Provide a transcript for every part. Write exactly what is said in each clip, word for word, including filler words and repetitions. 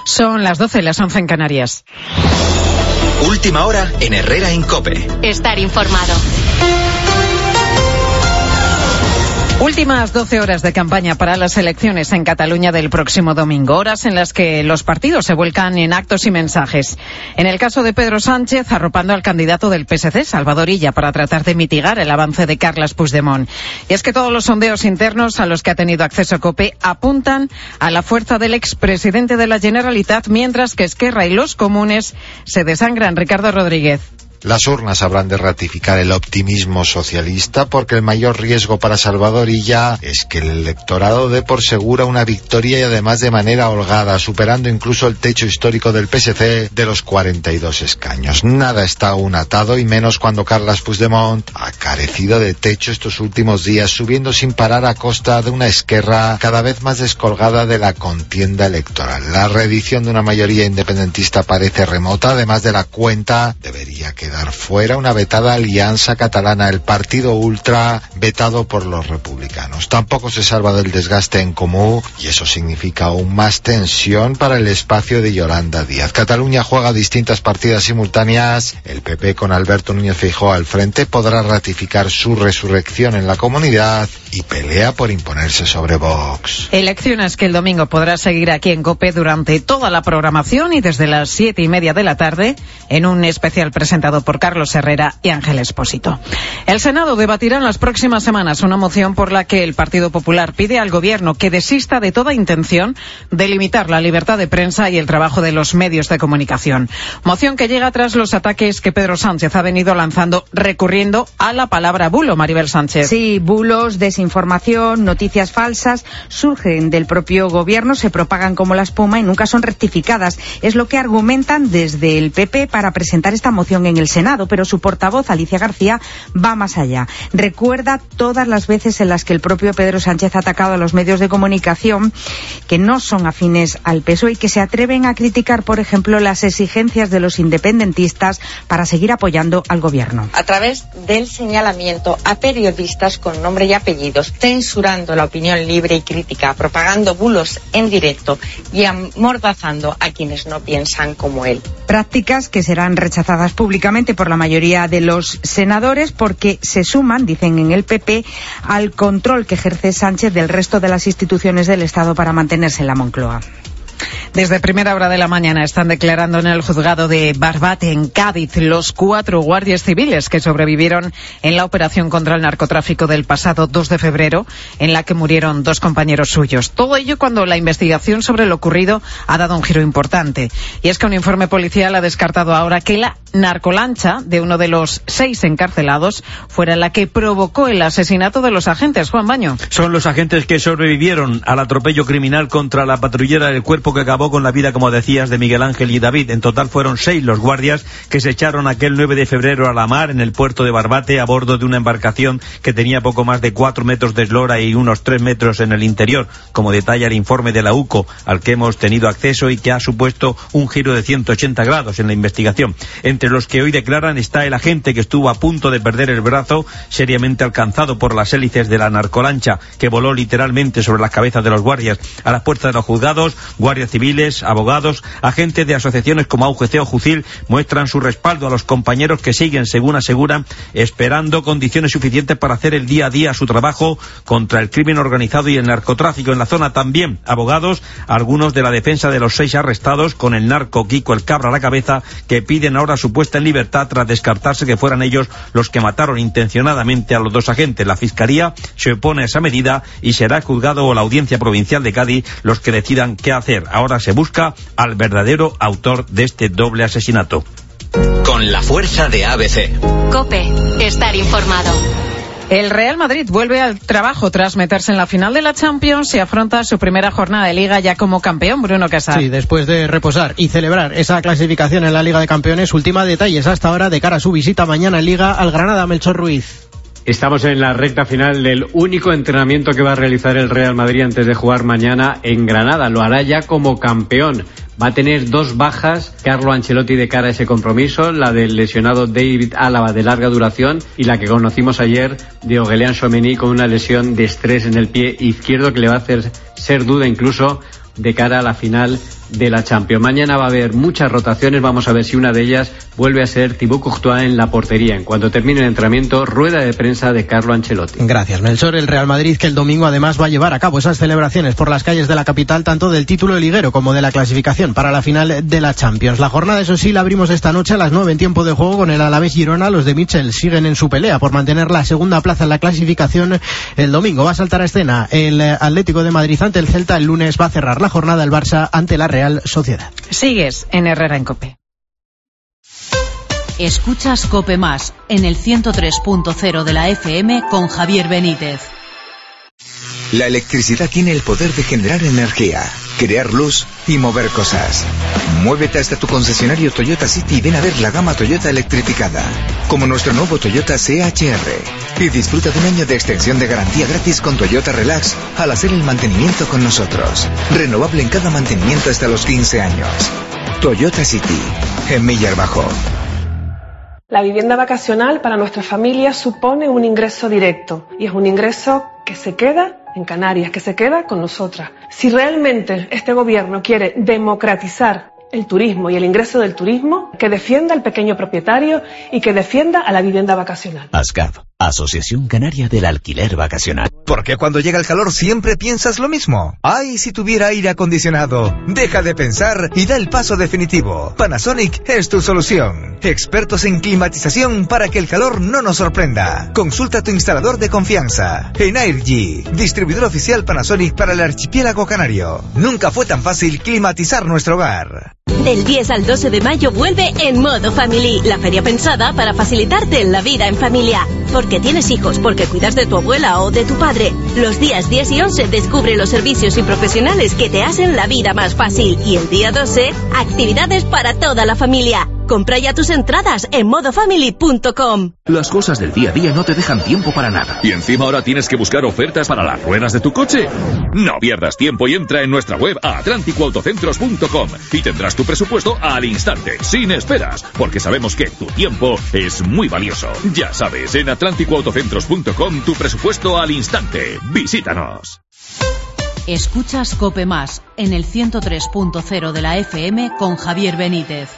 Son las doce, las once en Canarias. Última hora en Herrera en COPE. Estar informado. Últimas doce horas de campaña para las elecciones en Cataluña del próximo domingo, horas en las que los partidos se vuelcan en actos y mensajes. En el caso de Pedro Sánchez, arropando al candidato del P S C, Salvador Illa, para tratar de mitigar el avance de Carles Puigdemont. Y es que todos los sondeos internos a los que ha tenido acceso COPE apuntan a la fuerza del expresidente de la Generalitat, mientras que Esquerra y los comunes se desangran. Ricardo Rodríguez. Las urnas habrán de ratificar el optimismo socialista, porque el mayor riesgo para Salvador Illa es que el electorado dé por segura una victoria, y además de manera holgada, superando incluso el techo histórico del P S C de los cuarenta y dos escaños. Nada está aún atado, y menos cuando Carles Puigdemont ha carecido de techo estos últimos días, subiendo sin parar a costa de una Esquerra cada vez más descolgada de la contienda electoral. La reedición de una mayoría independentista parece remota. Además de la cuenta, debería quedar quedar fuera una vetada alianza catalana, el partido ultra vetado por los republicanos. Tampoco se salva del desgaste en Comú, y eso significa aún más tensión para el espacio de Yolanda Díaz. Cataluña juega distintas partidas simultáneas. El P P, con Alberto Núñez Feijóo al frente, podrá ratificar su resurrección en la comunidad y pelea por imponerse sobre Vox. Elecciones que el domingo podrá seguir aquí en COPE durante toda la programación y desde las siete y media de la tarde en un especial presentado por Carlos Herrera y Ángel Expósito. El Senado debatirá en las próximas semanas una moción por la que el Partido Popular pide al Gobierno que desista de toda intención de limitar la libertad de prensa y el trabajo de los medios de comunicación. Moción que llega tras los ataques que Pedro Sánchez ha venido lanzando recurriendo a la palabra bulo, Maribel Sánchez. Sí, bulos, desinformación, noticias falsas surgen del propio Gobierno, se propagan como la espuma y nunca son rectificadas. Es lo que argumentan desde el P P para presentar esta moción en el Senado, pero su portavoz, Alicia García, va más allá. Recuerda todas las veces en las que el propio Pedro Sánchez ha atacado a los medios de comunicación que no son afines al P S O E y que se atreven a criticar, por ejemplo, las exigencias de los independentistas para seguir apoyando al Gobierno. A través del señalamiento a periodistas con nombre y apellidos, censurando la opinión libre y crítica, propagando bulos en directo y amordazando a quienes no piensan como él. Prácticas que serán rechazadas públicamente por la mayoría de los senadores porque se suman, dicen en el P P, al control que ejerce Sánchez del resto de las instituciones del Estado para mantenerse en la Moncloa. Desde primera hora de la mañana están declarando en el juzgado de Barbate, en Cádiz, los cuatro guardias civiles que sobrevivieron en la operación contra el narcotráfico del pasado dos de febrero, en la que murieron dos compañeros suyos. Todo ello cuando la investigación sobre lo ocurrido ha dado un giro importante. Y es que un informe policial ha descartado ahora que la narcolancha de uno de los seis encarcelados fuera la que provocó el asesinato de los agentes. Juan Baño. Son los agentes que sobrevivieron al atropello criminal contra la patrullera del cuerpo que acabó con la vida, como decías, de Miguel Ángel y David. En total fueron seis los guardias que se echaron aquel nueve de febrero a la mar en el puerto de Barbate a bordo de una embarcación que tenía poco más de cuatro metros de eslora y unos tres metros en el interior, como detalla el informe de la U C O al que hemos tenido acceso y que ha supuesto un giro de ciento ochenta grados en la investigación. Entre los que hoy declaran está el agente que estuvo a punto de perder el brazo, seriamente alcanzado por las hélices de la narcolancha que voló literalmente sobre las cabezas de los guardias. A las puertas de los juzgados, guardias civiles, abogados, agentes de asociaciones como A U G C o Jucil muestran su respaldo a los compañeros que siguen, según aseguran, esperando condiciones suficientes para hacer el día a día su trabajo contra el crimen organizado y el narcotráfico en la zona. También abogados, algunos de la defensa de los seis arrestados, con el narco Kiko el Cabra a la cabeza, que piden ahora su puesta en libertad tras descartarse que fueran ellos los que mataron intencionadamente a los dos agentes. La Fiscalía se opone a esa medida y será el juzgado o la Audiencia Provincial de Cádiz los que decidan qué hacer. Ahora se busca al verdadero autor de este doble asesinato. Con la fuerza de A B C. COPE, estar informado. El Real Madrid vuelve al trabajo tras meterse en la final de la Champions y afronta su primera jornada de Liga ya como campeón. Bruno Casar. Sí, después de reposar y celebrar esa clasificación en la Liga de Campeones, última detalles hasta ahora de cara a su visita mañana en Liga al Granada. Melchor Ruiz. Estamos en la recta final del único entrenamiento que va a realizar el Real Madrid antes de jugar mañana en Granada. Lo hará ya como campeón. Va a tener dos bajas Carlo Ancelotti de cara a ese compromiso, la del lesionado David Álava de larga duración y la que conocimos ayer de Aurélien Tchouameni con una lesión de estrés en el pie izquierdo que le va a hacer ser duda incluso de cara a la final de la Champions. Mañana va a haber muchas rotaciones, vamos a ver si una de ellas vuelve a ser Thibaut Courtois en la portería. En cuanto termine el entrenamiento, rueda de prensa de Carlo Ancelotti. Gracias, Melchor. El Real Madrid, que el domingo además va a llevar a cabo esas celebraciones por las calles de la capital, tanto del título de liguero como de la clasificación para la final de la Champions. La jornada, eso sí, la abrimos esta noche a las nueve en tiempo de juego con el Alavés Girona. Los de Michel siguen en su pelea por mantener la segunda plaza en la clasificación. El domingo va a saltar a escena el Atlético de Madrid ante el Celta. El lunes va a cerrar la jornada el Barça ante la Real Sociedad. Sigues en Herrera en COPE. Escuchas COPE Más en el ciento tres punto cero de la F M con Javier Benítez. La electricidad tiene el poder de generar energía, crear luz y mover cosas. Muévete hasta tu concesionario Toyota City y ven a ver la gama Toyota electrificada, como nuestro nuevo Toyota C H R. Y disfruta de un año de extensión de garantía gratis con Toyota Relax al hacer el mantenimiento con nosotros. Renovable en cada mantenimiento hasta los quince años. Toyota City, en Millar Bajo. La vivienda vacacional para nuestra familia supone un ingreso directo y es un ingreso que se queda en Canarias, que se queda con nosotras. Si realmente este gobierno quiere democratizar el turismo y el ingreso del turismo, que defienda al pequeño propietario y que defienda a la vivienda vacacional. ASCAV, Asociación Canaria del Alquiler Vacacional. ¿Por qué cuando llega el calor siempre piensas lo mismo? ¡Ay, si tuviera aire acondicionado! Deja de pensar y da el paso definitivo. Panasonic es tu solución. Expertos en climatización para que el calor no nos sorprenda. Consulta a tu instalador de confianza. Energy, distribuidor oficial Panasonic para el archipiélago canario. Nunca fue tan fácil climatizar nuestro hogar. Del diez al doce de mayo vuelve En Modo Family, la feria pensada para facilitarte la vida en familia. Porque tienes hijos, porque cuidas de tu abuela o de tu padre. Los días diez y once descubre los servicios y profesionales que te hacen la vida más fácil. Y el día doce, actividades para toda la familia. Compra ya tus entradas en modo family punto com. Las cosas del día a día no te dejan tiempo para nada. ¿Y encima ahora tienes que buscar ofertas para las ruedas de tu coche? No pierdas tiempo y entra en nuestra web a atlántico autocentros punto com y tendrás tu presupuesto al instante, sin esperas, porque sabemos que tu tiempo es muy valioso. Ya sabes, en atlántico autocentros punto com tu presupuesto al instante. Visítanos. Escuchas COPE Más en el ciento tres punto cero de la F M con Javier Benítez.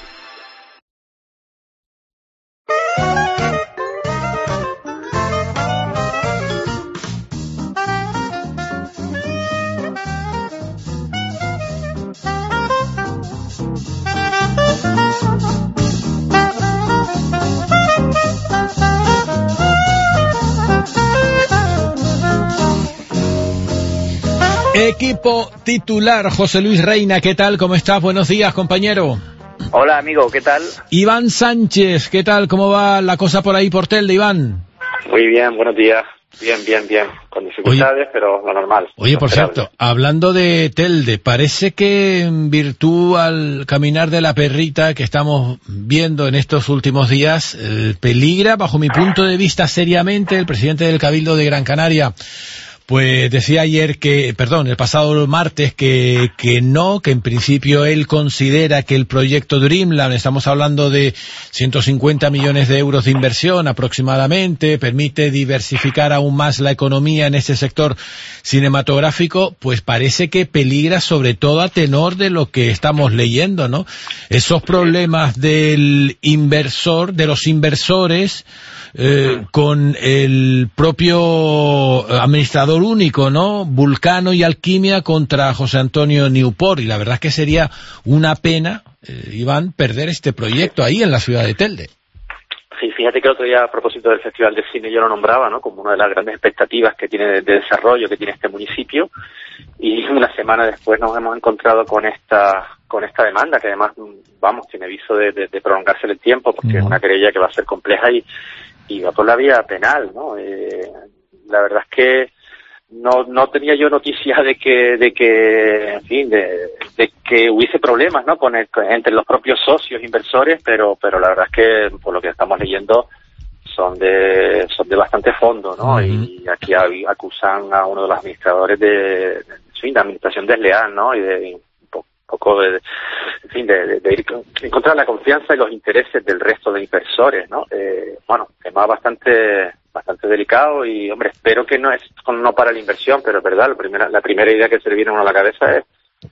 Equipo titular, José Luis Reina, ¿qué tal? ¿Cómo estás? Buenos días, compañero. Hola, amigo, ¿qué tal? Iván Sánchez, ¿qué tal? ¿Cómo va la cosa por ahí por Telde, Iván? Muy bien, buenos días. Bien, bien, bien. Con dificultades, oye, pero lo normal. Oye, por cierto, hablando de Telde, parece que en virtud al caminar de la perrita que estamos viendo en estos últimos días, eh, peligra, bajo mi punto de vista, seriamente. El presidente del Cabildo de Gran Canaria pues decía ayer que, perdón, el pasado martes que, que no, que en principio él considera que el proyecto Dreamland, estamos hablando de ciento cincuenta millones de euros de inversión aproximadamente, permite diversificar aún más la economía en este sector cinematográfico, pues parece que peligra sobre todo a tenor de lo que estamos leyendo, ¿no? Esos problemas del inversor, de los inversores, Eh, con el propio administrador único, ¿no? Vulcano y Alquimia contra José Antonio Newport, y la verdad es que sería una pena, eh, Iván, perder este proyecto ahí en la ciudad de Telde. Sí, fíjate que el otro día, a propósito del Festival de Cine, yo lo nombraba, ¿no?, como una de las grandes expectativas que tiene de, de desarrollo que tiene este municipio, y una semana después nos hemos encontrado con esta con esta demanda, que además, vamos, tiene viso de, de, de prolongarse en el tiempo, porque uh-huh. es una querella que va a ser compleja y y va por la vía penal, ¿no? Eh, la verdad es que no no tenía yo noticia de que de que en fin de, de que hubiese problemas, ¿no?, con, el, con entre los propios socios inversores, pero pero la verdad es que por lo que estamos leyendo son de son de bastante fondo, ¿no? Uh-huh. Y aquí acusan a uno de los administradores de, de, de, de administración desleal, ¿no? Y de poco de, en fin, de, de, de ir encontrar la confianza y los intereses del resto de inversores, ¿no? Eh, bueno, tema bastante bastante delicado y, hombre, espero que no es no para la inversión, pero es verdad, la primera la primera idea que se le viene a uno a la cabeza es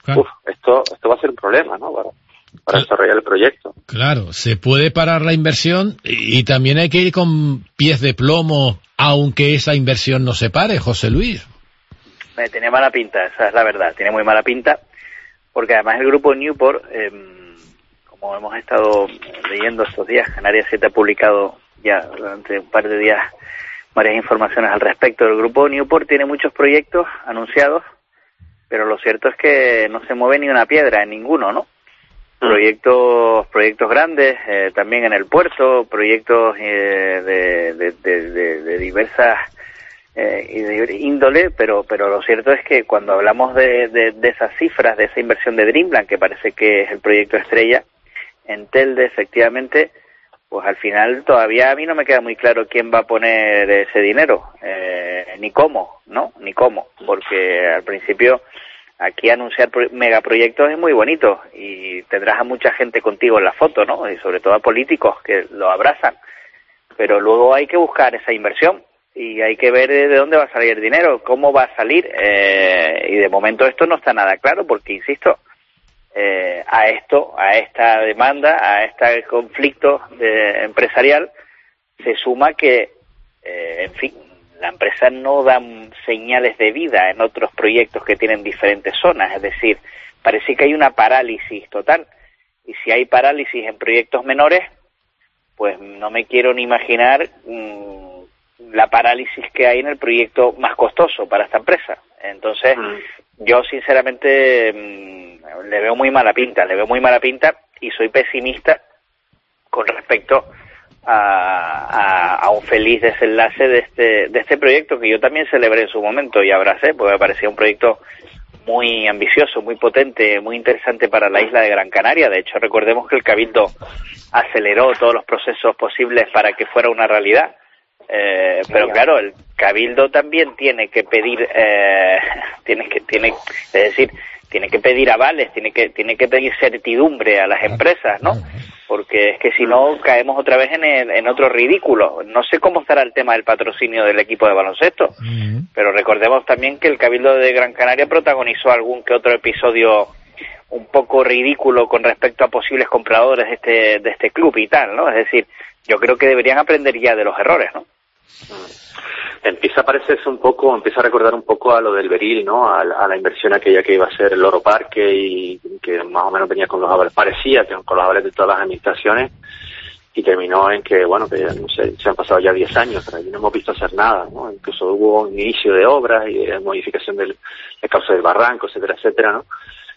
claro. uf, esto, esto va a ser un problema, ¿no? Para, para desarrollar el proyecto. Claro, se puede parar la inversión y, y también hay que ir con pies de plomo, aunque esa inversión no se pare, José Luis. Eh, tiene mala pinta, esa es la verdad, tiene muy mala pinta, porque además el grupo Newport, eh, como hemos estado leyendo estos días, Canarias siete ha publicado ya durante un par de días varias informaciones al respecto. El grupo Newport tiene muchos proyectos anunciados, pero lo cierto es que no se mueve ni una piedra en ninguno, ¿no? Mm. Proyectos proyectos grandes, eh, también en el puerto, proyectos eh, de, de, de, de, de diversas eh, de índole, pero pero lo cierto es que cuando hablamos de, de, de esas cifras, de esa inversión de Dreamland, que parece que es el proyecto estrella, en Telde, efectivamente, pues al final todavía a mí no me queda muy claro quién va a poner ese dinero, eh, ni cómo, ¿no? Ni cómo, porque al principio aquí anunciar pro- megaproyectos es muy bonito y tendrás a mucha gente contigo en la foto, ¿no? Y sobre todo a políticos que lo abrazan, pero luego hay que buscar esa inversión y hay que ver de dónde va a salir el dinero, cómo va a salir, eh, y de momento esto no está nada claro porque, insisto, Eh, a esto, a esta demanda, a este conflicto de, empresarial, se suma que, eh, en fin, la empresa no da señales de vida en otros proyectos que tienen diferentes zonas, es decir, parece que hay una parálisis total, y si hay parálisis en proyectos menores, pues no me quiero ni imaginar mmm, la parálisis que hay en el proyecto más costoso para esta empresa. Entonces, mm. yo sinceramente mmm, le veo muy mala pinta, le veo muy mala pinta y soy pesimista con respecto a, a, a un feliz desenlace de este de este proyecto que yo también celebré en su momento y abracé, porque me parecía un proyecto muy ambicioso, muy potente, muy interesante para la isla de Gran Canaria. De hecho, recordemos que el Cabildo aceleró todos los procesos posibles para que fuera una realidad. Eh, pero claro, el Cabildo también tiene que pedir, eh, tiene que, tiene, es decir, tiene que pedir avales, tiene que, tiene que pedir certidumbre a las empresas, ¿no? Porque es que si no caemos otra vez en, el, en otro ridículo. No sé cómo estará el tema del patrocinio del equipo de baloncesto, uh-huh. pero recordemos también que el Cabildo de Gran Canaria protagonizó algún que otro episodio un poco ridículo con respecto a posibles compradores de este, de este club y tal, ¿no? Es decir, yo creo que deberían aprender ya de los errores, ¿no? Empieza a parecerse un poco, empieza a recordar un poco a lo del Beril, ¿no? A, a la inversión aquella que iba a ser el Loro Parque y que más o menos venía con los avales, parecía que con los avales de todas las administraciones, y terminó en que, bueno, que no sé, se han pasado ya diez años, pero allí no hemos visto hacer nada, ¿no? Incluso hubo un inicio de obras y de modificación del, del cauce del barranco, etcétera, etcétera, ¿no?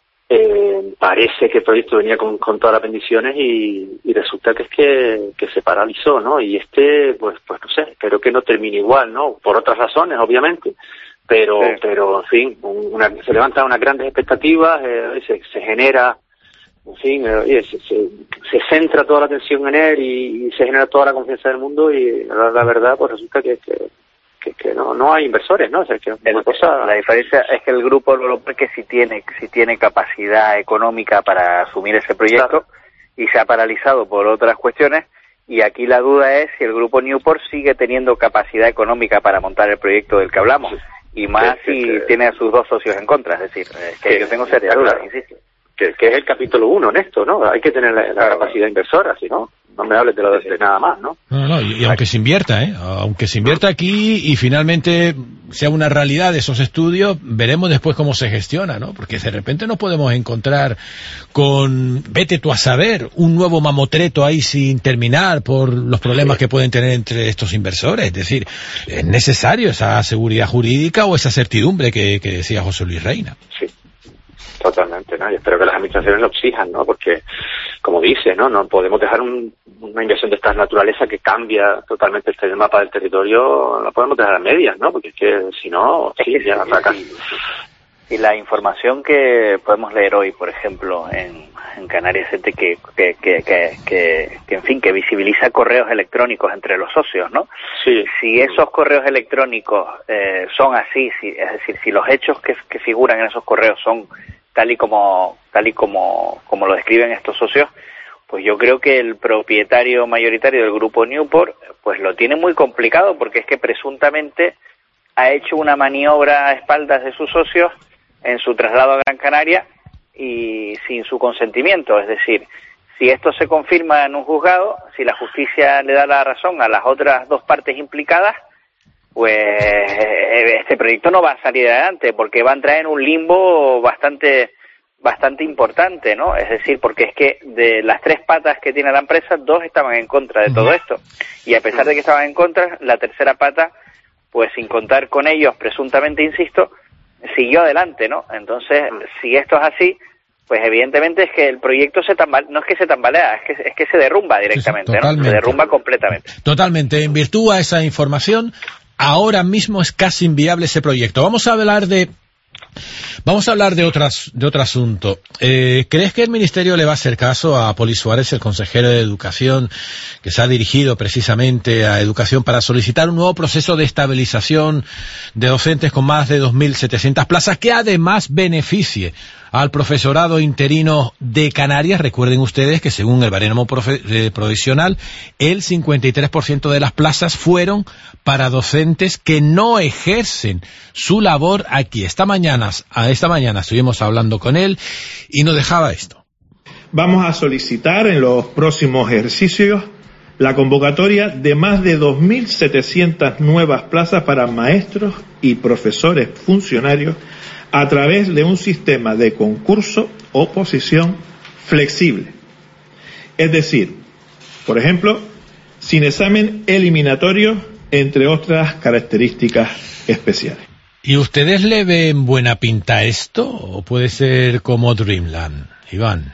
Eh, parece que el proyecto venía con, con todas las bendiciones y, y resulta que es que, que se paralizó, ¿no? Y este, pues, pues no sé, creo que no termina igual, ¿no? Por otras razones, obviamente, pero, sí. pero en fin, una, se levantan unas grandes expectativas, eh, se, se genera, en fin, eh, se, se, se centra toda la atención en él y, y se genera toda la confianza del mundo y la, la verdad, pues resulta que, que que, que no no hay inversores, ¿no? O sea, que una cosa... La diferencia es que el grupo Loro Parque sí tiene sí tiene capacidad económica para asumir ese proyecto, claro, y se ha paralizado por otras cuestiones, y aquí la duda es si el grupo Newport sigue teniendo capacidad económica para montar el proyecto del que hablamos, y más que, si que, tiene a sus dos socios en contra, es decir, es que, que yo tengo serias dudas, insisto. Que, que es el capítulo uno en esto, ¿no? Hay que tener la, la claro, capacidad inversora, si no, no me hables de lo de, de nada más, ¿no? No, no, y, y aunque se invierta, ¿eh? Aunque se invierta aquí y finalmente sea una realidad esos estudios, veremos después cómo se gestiona, ¿no? Porque de repente nos podemos encontrar con, vete tú a saber, un nuevo mamotreto ahí sin terminar por los problemas sí. que pueden tener entre estos inversores. Es decir, es necesario esa seguridad jurídica o esa certidumbre que, que decía José Luis Reina. Sí. Totalmente, ¿no? Y espero que las administraciones lo exijan, ¿no? Porque, como dice, ¿no? No podemos dejar un, una inversión de esta naturaleza que cambia totalmente el mapa del territorio, la podemos dejar a medias, ¿no? Porque es que, si no, sí, ya la sacan. Y la información que podemos leer hoy, por ejemplo, en, en Canarias siete, que que, que, que, que, que, en fin, que visibiliza correos electrónicos entre los socios, ¿no? Sí. Si esos correos electrónicos eh, son así, si, es decir, si los hechos que, que figuran en esos correos son tal y como tal y como como lo describen estos socios, pues yo creo que el propietario mayoritario del grupo Newport pues lo tiene muy complicado, porque es que presuntamente ha hecho una maniobra a espaldas de sus socios en su traslado a Gran Canaria y sin su consentimiento. Es decir, si esto se confirma en un juzgado, si la justicia le da la razón a las otras dos partes implicadas, pues este proyecto no va a salir adelante, porque va a entrar en un limbo bastante bastante importante, ¿no? Es decir, porque es que de las tres patas que tiene la empresa, dos estaban en contra de todo esto. Y a pesar de que estaban en contra, la tercera pata, pues sin contar con ellos, presuntamente, insisto, siguió adelante, ¿no? Entonces, si esto es así, pues evidentemente es que el proyecto se tambalea, no es que se tambalea, es que, es que se derrumba directamente, ¿no? Se derrumba completamente. Totalmente. En virtud a esa información, ahora mismo es casi inviable ese proyecto. Vamos a hablar de Vamos a hablar de otras de otro asunto. Eh, ¿Crees que el Ministerio le va a hacer caso a Poli Suárez, el consejero de Educación, que se ha dirigido precisamente a Educación para solicitar un nuevo proceso de estabilización de docentes con más de dos mil setecientas plazas, que además beneficie al profesorado interino de Canarias? Recuerden ustedes que según el baremo profe- eh, provisional, el cincuenta y tres por ciento de las plazas fueron para docentes que no ejercen su labor aquí. Esta mañana, a esta mañana estuvimos hablando con él y nos dejaba esto. Vamos a solicitar en los próximos ejercicios la convocatoria de más de dos mil setecientas nuevas plazas para maestros y profesores funcionarios a través de un sistema de concurso oposición flexible. Es decir, por ejemplo, sin examen eliminatorio, entre otras características especiales. ¿Y ustedes le ven buena pinta a esto o puede ser como Dreamland, Iván?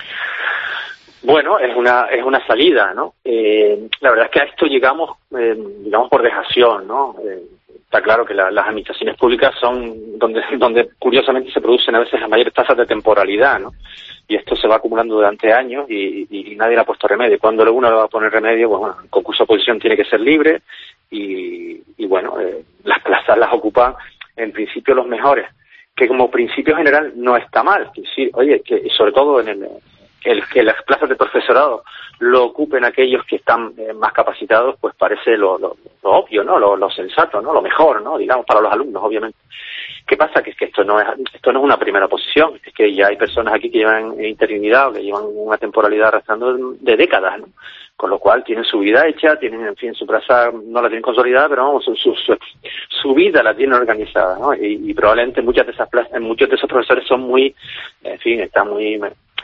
Bueno, es una es una salida, ¿no? Eh, la verdad es que a esto llegamos, eh, digamos, por dejación, ¿no? Eh, está claro que la, las administraciones públicas son donde donde curiosamente se producen a veces las mayores tasas de temporalidad, ¿no? Y esto se va acumulando durante años y, y, y nadie le ha puesto remedio. Cuando uno le va a poner remedio, pues bueno, el concurso de oposición tiene que ser libre y, y bueno, eh, las plazas las ocupan en principio los mejores, que como principio general no está mal. Es decir, oye, que sobre todo en el, el que las plazas de profesorado lo ocupen aquellos que están eh, más capacitados, pues parece lo, lo, lo obvio, ¿no? Lo, lo sensato, ¿no? Lo mejor, ¿no? Digamos, para los alumnos, obviamente. ¿Qué pasa? Que es que esto no es esto no es una primera posición, es que ya hay personas aquí que llevan interinidad o que llevan una temporalidad arrastrando de décadas, ¿no? Con lo cual tienen su vida hecha, tienen, en fin, su plaza no la tienen consolidada, pero vamos, su, su, su, su vida la tienen organizada, ¿no? Y, y probablemente muchas de esas plazas, muchos de esos profesores son muy, en fin, están muy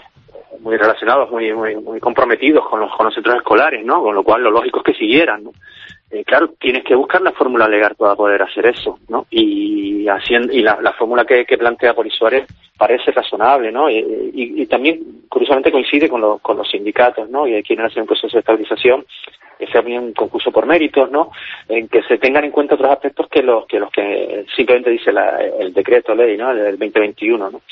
muy relacionados, muy muy muy comprometidos con los, con los centros escolares, ¿no? Con lo cual lo lógico es que siguieran, ¿no? Eh, claro, tienes que buscar la fórmula legal para poder hacer eso, ¿no? Y haciendo y la, la fórmula que, que plantea Poli Suárez parece razonable, ¿no? Y, y, y también, curiosamente, coincide con, lo, con los sindicatos, ¿no? Y quieren hacer un proceso de estabilización que sea bien un concurso por méritos, ¿no? En que se tengan en cuenta otros aspectos que los que los que simplemente dice la, el decreto ley, ¿no? El veinte veintiuno, ¿no?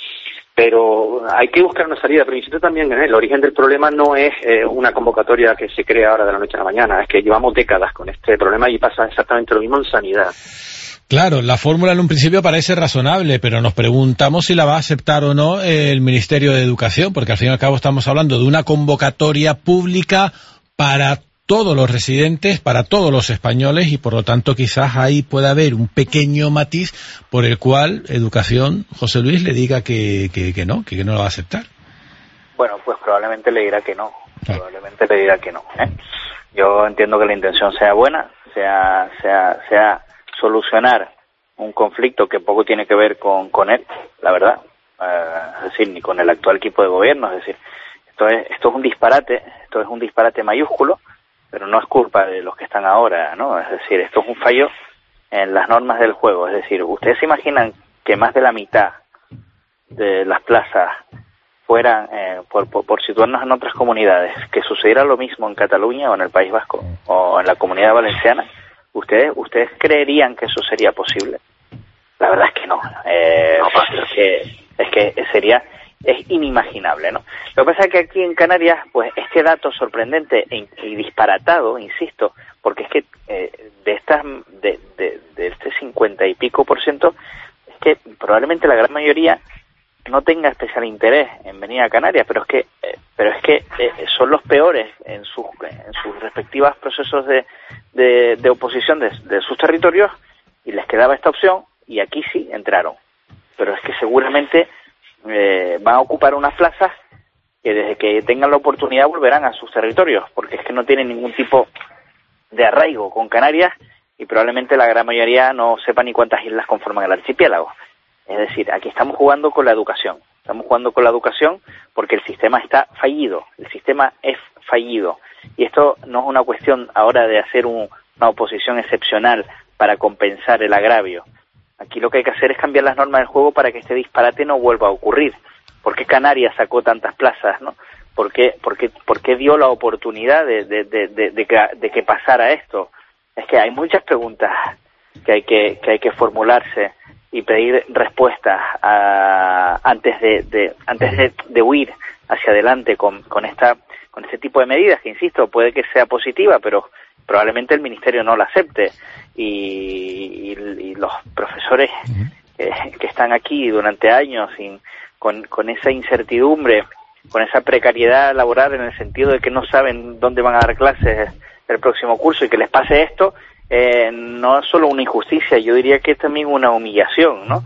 Pero hay que buscar una salida. Pero insisto también, ¿eh? El origen del problema no es eh, una convocatoria que se crea ahora de la noche a la mañana, es que llevamos décadas con este problema y pasa exactamente lo mismo en sanidad. Claro, la fórmula en un principio parece razonable, pero nos preguntamos si la va a aceptar o no el Ministerio de Educación, porque al fin y al cabo estamos hablando de una convocatoria pública para todos los residentes, para todos los españoles, y por lo tanto quizás ahí pueda haber un pequeño matiz por el cual Educación, José Luis, le diga que, que, que no, que, que no lo va a aceptar. Bueno, pues probablemente le dirá que no, probablemente le dirá que no, ¿eh? Yo entiendo que la intención sea buena, sea, sea, sea solucionar un conflicto que poco tiene que ver con, con él, la verdad, uh, es decir, ni con el actual equipo de gobierno, es decir, esto es, esto es un disparate, esto es un disparate mayúsculo, pero no es culpa de los que están ahora, ¿no? Es decir, esto es un fallo en las normas del juego. Es decir, ¿ustedes se imaginan que más de la mitad de las plazas fueran, eh, por, por, por situarnos en otras comunidades, que sucediera lo mismo en Cataluña o en el País Vasco o en la Comunidad Valenciana? ¿Ustedes ustedes creerían que eso sería posible? La verdad es que no. Eh, es que es que sería es inimaginable, ¿no? Lo que pasa es que aquí en Canarias, pues este dato sorprendente e, y disparatado, insisto, porque es que eh, de estas de, de, de este cincuenta y pico por ciento, es que probablemente la gran mayoría no tenga especial interés en venir a Canarias, pero es que eh, pero es que eh, son los peores en sus en sus respectivos procesos de de, de oposición de, de sus territorios, y les quedaba esta opción y aquí sí entraron, pero es que seguramente eh, van a ocupar unas plazas que desde que tengan la oportunidad volverán a sus territorios, porque es que no tienen ningún tipo de arraigo con Canarias y probablemente la gran mayoría no sepa ni cuántas islas conforman el archipiélago. Es decir, aquí estamos jugando con la educación, estamos jugando con la educación porque el sistema está fallido, el sistema es fallido. Y esto no es una cuestión ahora de hacer un, una oposición excepcional para compensar el agravio. Aquí lo que hay que hacer es cambiar las normas del juego para que este disparate no vuelva a ocurrir. ¿Por qué Canarias sacó tantas plazas, no? ¿Por qué, por qué, por qué dio la oportunidad de, de, de, de, de, que, de que pasara esto? Es que hay muchas preguntas que hay que, que, hay que formularse y pedir respuestas a, antes de, de antes de, de huir hacia adelante con, con esta con este tipo de medidas que, insisto, puede que sea positiva, pero probablemente el Ministerio no la acepte y, y, y los profesores eh, que están aquí durante años sin Con, con esa incertidumbre, con esa precariedad laboral en el sentido de que no saben dónde van a dar clases el próximo curso y que les pase esto, eh, no es solo una injusticia, yo diría que es también una humillación, ¿no?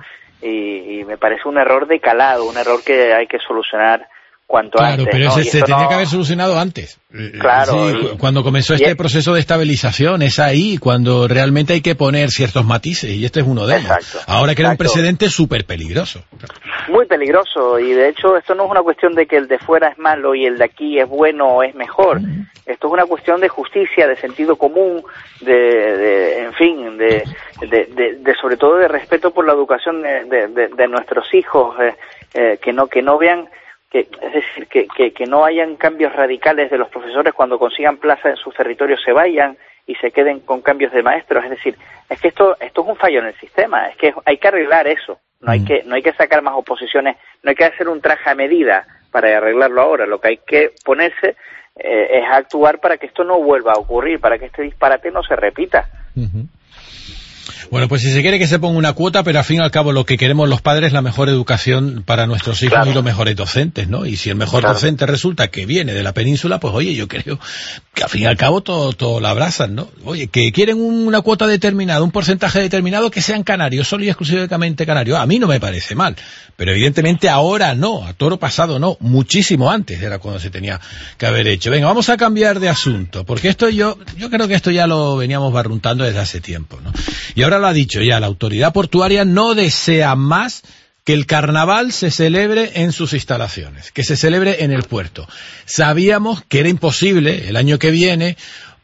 Y, y me parece un error de calado, un error que hay que solucionar cuanto claro, antes. Pero ¿no? se, Y se esto tenía no... que haber solucionado antes. Claro. Sí, y, cuando comenzó este es... proceso de estabilización, es ahí cuando realmente hay que poner ciertos matices, y este es uno de ellos. Exacto, Ahora que era un exacto. precedente súper peligroso. Muy peligroso, y de hecho esto no es una cuestión de que el de fuera es malo y el de aquí es bueno o es mejor. Mm. Esto es una cuestión de justicia, de sentido común, de, de en fin, de, de, de, de sobre todo de respeto por la educación de, de, de, de nuestros hijos, eh, eh, que no que no vean que, es decir, que, que, que no hayan cambios radicales de los profesores cuando consigan plaza en sus territorios se vayan y se queden con cambios de maestros. Es decir, es que esto esto es un fallo en el sistema, es que hay que arreglar eso. No hay que no hay que sacar más oposiciones, no hay que hacer un traje a medida para arreglarlo ahora. Lo que hay que ponerse eh, es actuar para que esto no vuelva a ocurrir, para que este disparate no se repita. Uh-huh. Bueno, pues si se quiere que se ponga una cuota, pero al fin y al cabo lo que queremos los padres es la mejor educación para nuestros hijos, claro, y los mejores docentes, ¿no? Y si el mejor claro. docente resulta que viene de la península, pues oye, yo creo que al fin y al cabo todo, todo la abrazan, ¿no? Oye, que quieren una cuota determinada, un porcentaje determinado, que sean canarios, solo y exclusivamente canarios. A mí no me parece mal, pero evidentemente ahora no, a toro pasado no, muchísimo antes era cuando se tenía que haber hecho. Venga, vamos a cambiar de asunto, porque esto yo, yo creo que esto ya lo veníamos barruntando desde hace tiempo, ¿no? Y ahora lo ha dicho ya, la autoridad portuaria no desea más que el carnaval se celebre en sus instalaciones, que se celebre en el puerto. Sabíamos que era imposible el año que viene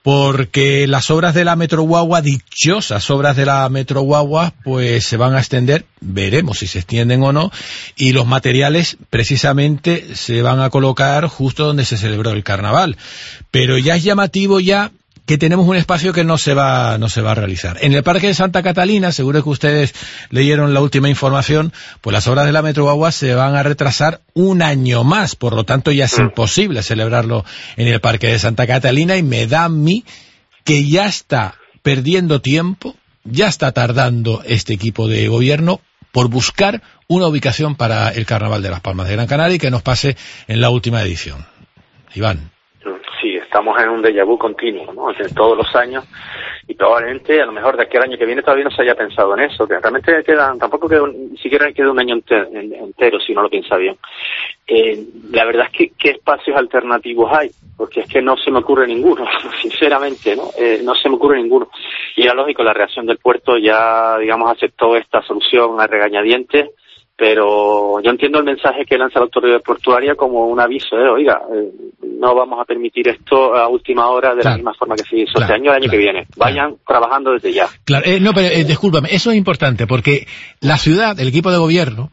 porque las obras de la Metro Guagua, dichosas obras de la Metro Guagua, pues se van a extender, veremos si se extienden o no, y los materiales precisamente se van a colocar justo donde se celebró el carnaval. Pero ya es llamativo ya que tenemos un espacio que no se va no se va a realizar. En el Parque de Santa Catalina, seguro que ustedes leyeron la última información, pues las obras de la Metro Guagua se van a retrasar un año más, por lo tanto ya es imposible celebrarlo en el Parque de Santa Catalina, y me da a mí que ya está perdiendo tiempo, ya está tardando este equipo de gobierno por buscar una ubicación para el Carnaval de las Palmas de Gran Canaria y que nos pase en la última edición. Iván. Estamos en un déjà vu continuo, ¿no? De todos los años, y probablemente a lo mejor de aquí al año que viene todavía no se haya pensado en eso, que realmente quedan, tampoco queda, ni siquiera queda un año entero, entero si no lo piensa bien. Eh, la verdad es que qué espacios alternativos hay, porque es que no se me ocurre ninguno, sinceramente, ¿no? Eh, no se me ocurre ninguno. Y era lógico, la reacción del puerto ya, digamos, aceptó esta solución a regañadientes, pero yo entiendo el mensaje que lanza la autoridad portuaria como un aviso, ¿eh? Oiga, eh, no vamos a permitir esto a última hora de claro. la misma forma que se hizo claro, este año, el año claro, que viene. Vayan claro. trabajando desde ya. Claro, eh, no, pero eh, discúlpame, eso es importante, porque la ciudad, el equipo de gobierno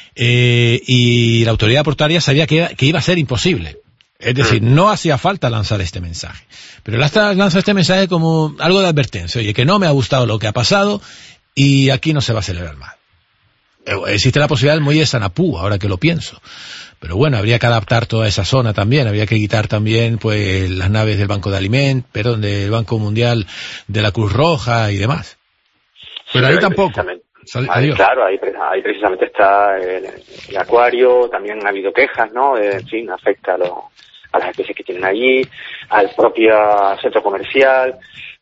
eh, y la autoridad portuaria sabía que, que iba a ser imposible. Es decir, mm. no hacía falta lanzar este mensaje. Pero lanza este mensaje como algo de advertencia. Oye, que no me ha gustado lo que ha pasado y aquí no se va a celebrar más. Existe la posibilidad del muelle de Sanapú, ahora que lo pienso. Pero bueno, habría que adaptar toda esa zona también, habría que quitar también pues las naves del Banco de Alimentos, perdón, del Banco Mundial de la Cruz Roja y demás. Pero sí, ahí tampoco. Ahí, claro, ahí, ahí precisamente está el, el acuario, también ha habido quejas, ¿no? Eh, en fin, afecta a, lo, a las especies que tienen allí, al propio centro comercial,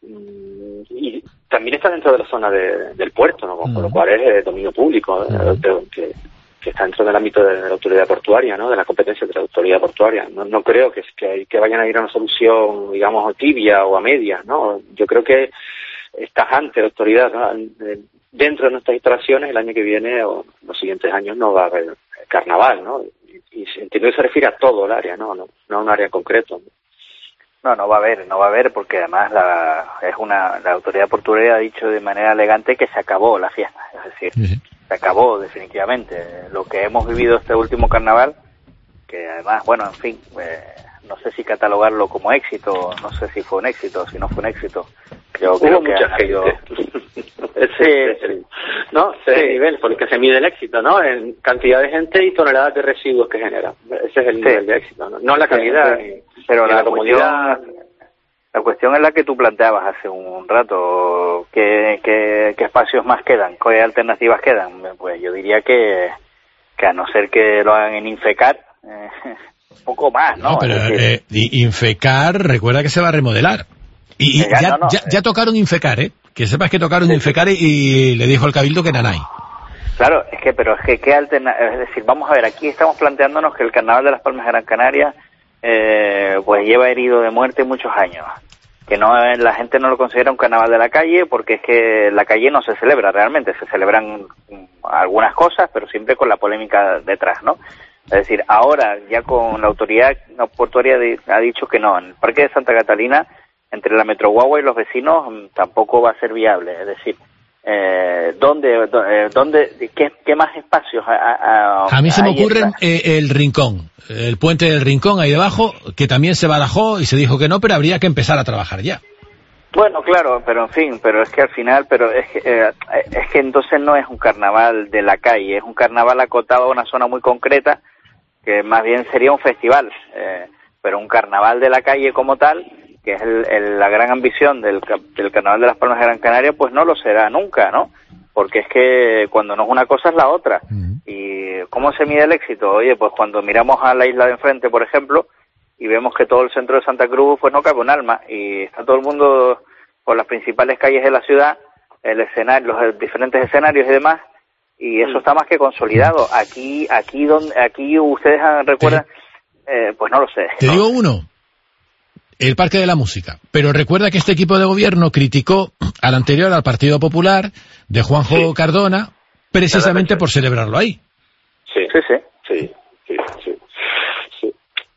y también está dentro de la zona de, del puerto, ¿no? Con, uh-huh. con lo cual es eh, dominio público, uh-huh. eh, que, que que está dentro del ámbito de la autoridad portuaria, ¿no? De la competencia de la autoridad portuaria. No, no creo que, que, que vayan a ir a una solución, digamos, tibia o a medias, ¿no? Yo creo que es tajante la autoridad, ¿no? Dentro de nuestras instalaciones el año que viene o los siguientes años no va a haber carnaval, ¿no? Y, y entiendo que se refiere a todo el área, ¿no? No, no a un área concreto, ¿no? No, no va a haber, no va a haber porque además la, es una, la autoridad portuaria ha dicho de manera elegante que se acabó la fiesta, es decir, uh-huh. se acabó definitivamente. Lo que hemos vivido este último carnaval, que además, bueno, en fin, eh, no sé si catalogarlo como éxito, no sé si fue un éxito, si no fue un éxito. Yo Hubo creo que mucha ha habido... ese es el, ¿no? Ese es el nivel por el que se mide el éxito, ¿no? En cantidad de gente y toneladas de residuos que genera. Ese es el sí. nivel de éxito, ¿no? No la calidad, sí, ni, pero ni la, la comodidad. Cuestión, la cuestión es la que tú planteabas hace un rato. ¿Qué, qué, qué espacios más quedan? ¿Qué alternativas quedan? Pues yo diría que, que a no ser que lo hagan en Infecar, eh, un poco más, ¿no? No, pero eh, Infecar, recuerda que se va a remodelar. Y, y ya, no, no, ya, ya tocaron Infecar, ¿eh? Que sepas que tocaron sí, Infecar y, y le dijo al Cabildo que nanay. Claro, es que, pero es que, ¿qué alterna es decir, vamos a ver, aquí estamos planteándonos que el Carnaval de las Palmas de Gran Canaria, eh, pues lleva herido de muerte muchos años. Que no, la gente no lo considera un carnaval de la calle porque es que la calle no se celebra realmente, se celebran algunas cosas, pero siempre con la polémica detrás, ¿no? Es decir, ahora ya con la autoridad portuaria ha dicho que no, en el Parque de Santa Catalina, entre la Metro Guagua y los vecinos tampoco va a ser viable. Es decir, eh, ¿dónde, dónde, qué, qué más espacios? A, a, a mí se me ocurre eh, el Rincón, el puente del Rincón ahí debajo, que también se barajó y se dijo que no, pero habría que empezar a trabajar ya. Bueno, claro, pero en fin, pero es que al final, pero es que, eh, es que entonces no es un carnaval de la calle, es un carnaval acotado a una zona muy concreta, que más bien sería un festival, eh, pero un carnaval de la calle como tal, que es el, el, la gran ambición del, del Carnaval de las Palmas de Gran Canaria, pues no lo será nunca, ¿no? Porque es que cuando no es una cosa es la otra. Uh-huh. ¿Y cómo se mide el éxito? Oye, pues cuando miramos a la isla de enfrente, por ejemplo, y vemos que todo el centro de Santa Cruz, pues no cabe un alma, y está todo el mundo por las principales calles de la ciudad, el escenario, los diferentes escenarios y demás, y eso está más que consolidado. Aquí, aquí donde, aquí ustedes recuerdan, eh, pues no lo sé. Te digo uno. El Parque de la Música. Pero recuerda que este equipo de gobierno criticó al anterior, al Partido Popular, de Juanjo sí. Cardona, precisamente por celebrarlo ahí. Sí, sí, sí. sí, sí, sí, sí.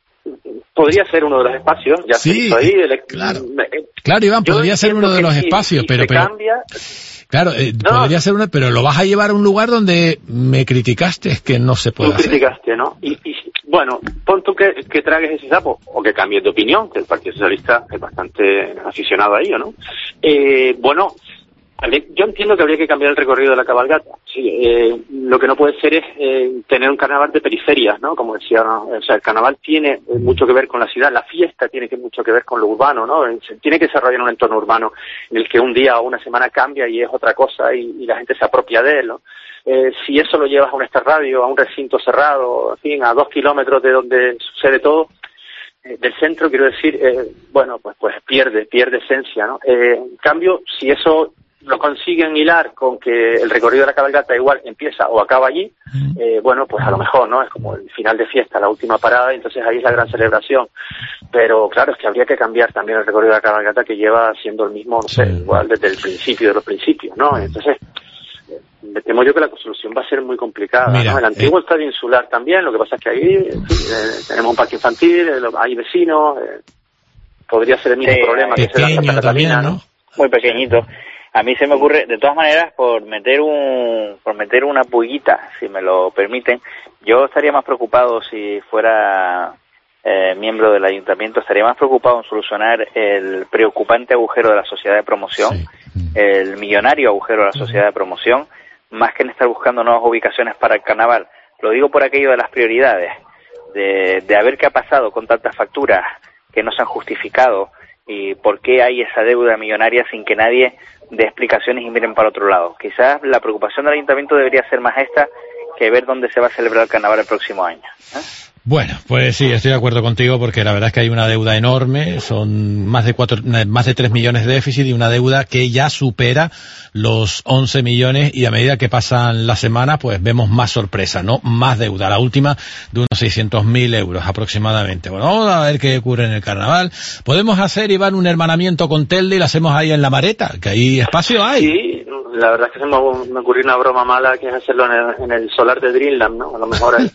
Podría ser uno de los espacios, ya sí, se ahí. El, claro, eh, claro, Iván, podría ser uno de los sí, espacios, pero... pero cambia... Claro, eh, no, podría ser uno, pero lo vas a llevar a un lugar donde me criticaste, es que no se puede tú hacer. criticaste, ¿no? Y, y bueno, pon tú que, que tragues ese sapo, o que cambies de opinión, que el Partido Socialista es bastante aficionado a ello, ¿no? Eh, bueno, yo entiendo que habría que cambiar el recorrido de la cabalgata. Sí, eh, lo que no puede ser es eh, tener un carnaval de periferias, ¿no? Como decía, ¿no? O sea, el carnaval tiene eh, mucho que ver con la ciudad, la fiesta tiene que mucho que ver con lo urbano, ¿no? Se tiene que desarrollar en un entorno urbano en el que un día o una semana cambia y es otra cosa y, y la gente se apropia de él, ¿no? Eh, si eso lo llevas a un estadio, a un recinto cerrado, en fin, a dos kilómetros de donde sucede todo, eh, del centro, quiero decir, eh, bueno, pues pues pierde, pierde esencia, ¿no? Eh, en cambio, si eso lo consiguen hilar con que el recorrido de la cabalgata igual empieza o acaba allí, eh, bueno, pues a lo mejor, ¿no? Es como el final de fiesta, la última parada, y entonces ahí es la gran celebración. Pero claro, es que habría que cambiar también el recorrido de la cabalgata, que lleva siendo el mismo, no sé, igual desde el principio de los principios, ¿no? Entonces, me temo yo que la construcción va a ser muy complicada, Mira, ¿no? El antiguo eh... estadio insular también, lo que pasa es que ahí en fin, eh, tenemos un parque infantil, eh, hay vecinos, eh, podría ser el mismo sí, problema que se da en Santa Catalina, ¿no? Muy pequeñito. A mí se me ocurre, de todas maneras, por meter un, por meter una pullita, si me lo permiten, yo estaría más preocupado si fuera eh, miembro del ayuntamiento, estaría más preocupado en solucionar el preocupante agujero de la sociedad de promoción, sí. el millonario agujero de la sociedad de promoción, más que en estar buscando nuevas ubicaciones para el carnaval. Lo digo por aquello de las prioridades, de, de a ver qué ha pasado con tantas facturas que no se han justificado y por qué hay esa deuda millonaria sin que nadie dé explicaciones y miren para otro lado. Quizás la preocupación del ayuntamiento debería ser más esta que ver dónde se va a celebrar el carnaval el próximo año, ¿eh? Bueno, pues sí, estoy de acuerdo contigo porque la verdad es que hay una deuda enorme, son más de cuatro, más de tres millones de déficit y una deuda que ya supera los once millones y a medida que pasan las semanas pues vemos más sorpresa, ¿no? Más deuda, la última de unos seiscientos mil euros aproximadamente. Bueno, vamos a ver qué ocurre en el carnaval. Podemos hacer, Iván, un hermanamiento con Telde y lo hacemos ahí en La Mareta, que ahí espacio hay. Sí, la verdad es que se me, me ocurrió una broma mala que es hacerlo en el, en el solar de Dreamland, ¿no? A lo mejor hay...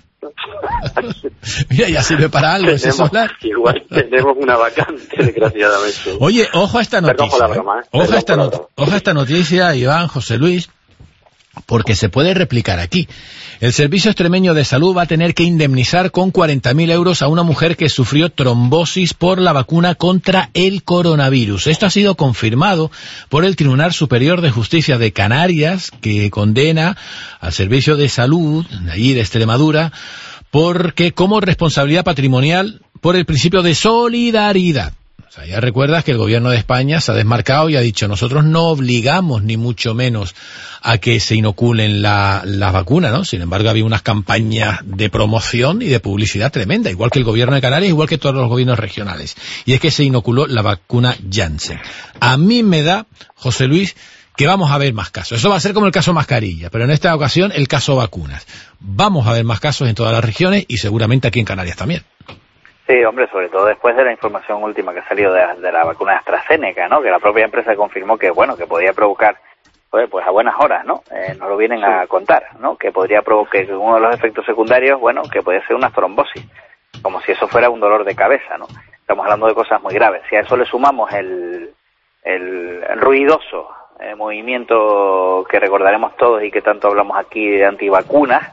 Mira, ya sirve para algo ese solar. Igual tenemos una vacante, desgraciadamente. Oye, ojo a esta noticia. Perdón por la broma, ¿eh? Ojo a esta, not ojo a esta noticia, Iván, José Luis, porque se puede replicar aquí. El Servicio Extremeño de Salud va a tener que indemnizar con cuarenta mil euros a una mujer que sufrió trombosis por la vacuna contra el coronavirus. Esto ha sido confirmado por el Tribunal Superior de Justicia de Canarias, que condena al Servicio de Salud de allí de Extremadura porque como responsabilidad patrimonial por el principio de solidaridad. O sea, ya recuerdas que el gobierno de España se ha desmarcado y ha dicho, nosotros no obligamos ni mucho menos a que se inoculen la, la vacuna, ¿no? Sin embargo, había unas campañas de promoción y de publicidad tremenda, igual que el gobierno de Canarias, igual que todos los gobiernos regionales. Y es que se inoculó la vacuna Janssen. A mí me da, José Luis, que vamos a ver más casos. Eso va a ser como el caso mascarilla, pero en esta ocasión el caso vacunas. Vamos a ver más casos en todas las regiones y seguramente aquí en Canarias también. Sí, hombre, sobre todo después de la información última que ha salido de, de la vacuna de AstraZeneca, ¿no? Que la propia empresa confirmó que, bueno, que podía provocar, pues, pues a buenas horas, ¿no? Eh, nos lo vienen a contar, ¿no? Que podría provocar uno de los efectos secundarios, bueno, que puede ser una trombosis, como si eso fuera un dolor de cabeza, ¿no? Estamos hablando de cosas muy graves. Si a eso le sumamos el, el, el ruidoso eh, movimiento que recordaremos todos y que tanto hablamos aquí de antivacunas,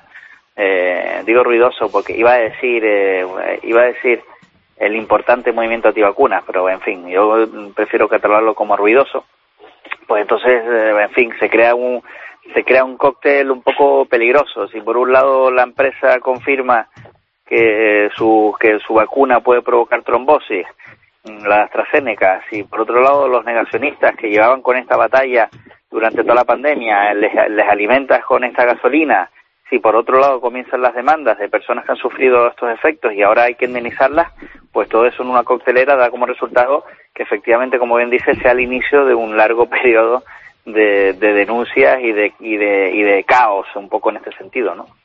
Eh, digo ruidoso porque iba a decir eh, iba a decir el importante movimiento antivacunas, pero en fin, yo prefiero catalogarlo como ruidoso. Pues entonces, eh, en fin, se crea un se crea un cóctel un poco peligroso. Si por un lado la empresa confirma que su que su vacuna puede provocar trombosis, la AstraZeneca, si por otro lado los negacionistas que llevaban con esta batalla durante toda la pandemia les, les alimentas con esta gasolina, si por otro lado comienzan las demandas de personas que han sufrido estos efectos y ahora hay que indemnizarlas, pues todo eso en una coctelera da como resultado que efectivamente, como bien dice, sea el inicio de un largo periodo de, de denuncias y de, y de y de caos, un poco en este sentido, ¿no?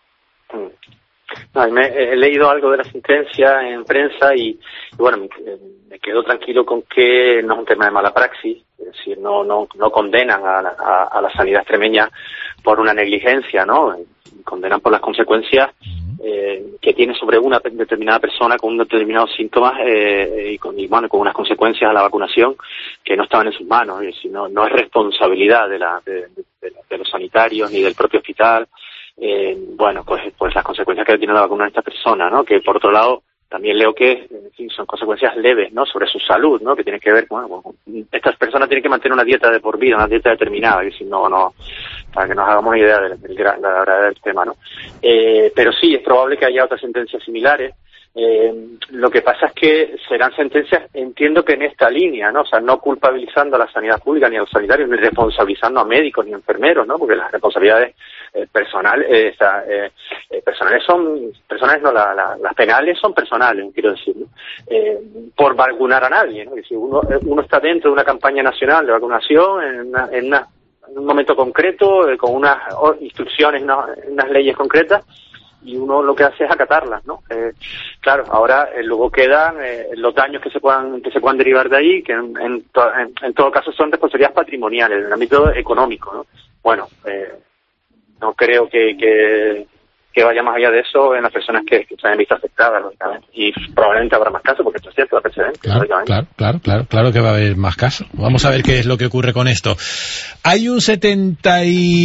No, me, he leído algo de la sentencia en prensa y, y bueno, me, me quedo tranquilo con que no es un tema de mala praxis, es decir, no no no condenan a, a, a la sanidad extremeña por una negligencia, ¿no? Condenan por las consecuencias eh, que tiene sobre una determinada persona con unos determinados síntomas eh, y, con, y bueno, con unas consecuencias a la vacunación que no estaban en sus manos, y si no, no es responsabilidad de, la, de, de, de los sanitarios ni del propio hospital. Eh, bueno, pues pues las consecuencias que tiene la vacuna en esta persona, ¿no? Que por otro lado también leo que, en fin, son consecuencias leves, ¿no? Sobre su salud, ¿no? Que tiene que ver, bueno, con, estas personas tienen que mantener una dieta de por vida, una dieta determinada, y si no, no, para que nos hagamos una idea del, del, de la gravedad del tema, ¿no? Eh, pero sí, es probable que haya otras sentencias similares. Eh, lo que pasa es que serán sentencias, entiendo que en esta línea, ¿no? O sea, no culpabilizando a la sanidad pública ni a los sanitarios, ni responsabilizando a médicos ni a enfermeros, ¿no? Porque las responsabilidades eh, personales, eh, eh, eh, personales son, personales no, la, la, las penales son personales, quiero decir, ¿no? Eh, por vacunar a nadie, ¿no? Y si uno, uno está dentro de una campaña nacional de vacunación, en, una, en, una, en un momento concreto, eh, con unas instrucciones, unas, unas leyes concretas, y uno lo que hace es acatarlas, ¿no? Eh, claro, ahora eh, luego quedan eh, los daños que se puedan que se puedan derivar de ahí, que en, en, to en, en todo caso son responsabilidades patrimoniales, en el ámbito económico, ¿no? Bueno, eh, no creo que, que, que vaya más allá de eso en las personas que, que se hayan visto afectadas, lógicamente. Y probablemente habrá más casos, porque esto es cierto, la precedente, claro, lógicamente. Claro, claro, claro, claro que va a haber más casos. Vamos a ver qué es lo que ocurre con esto. Hay un setenta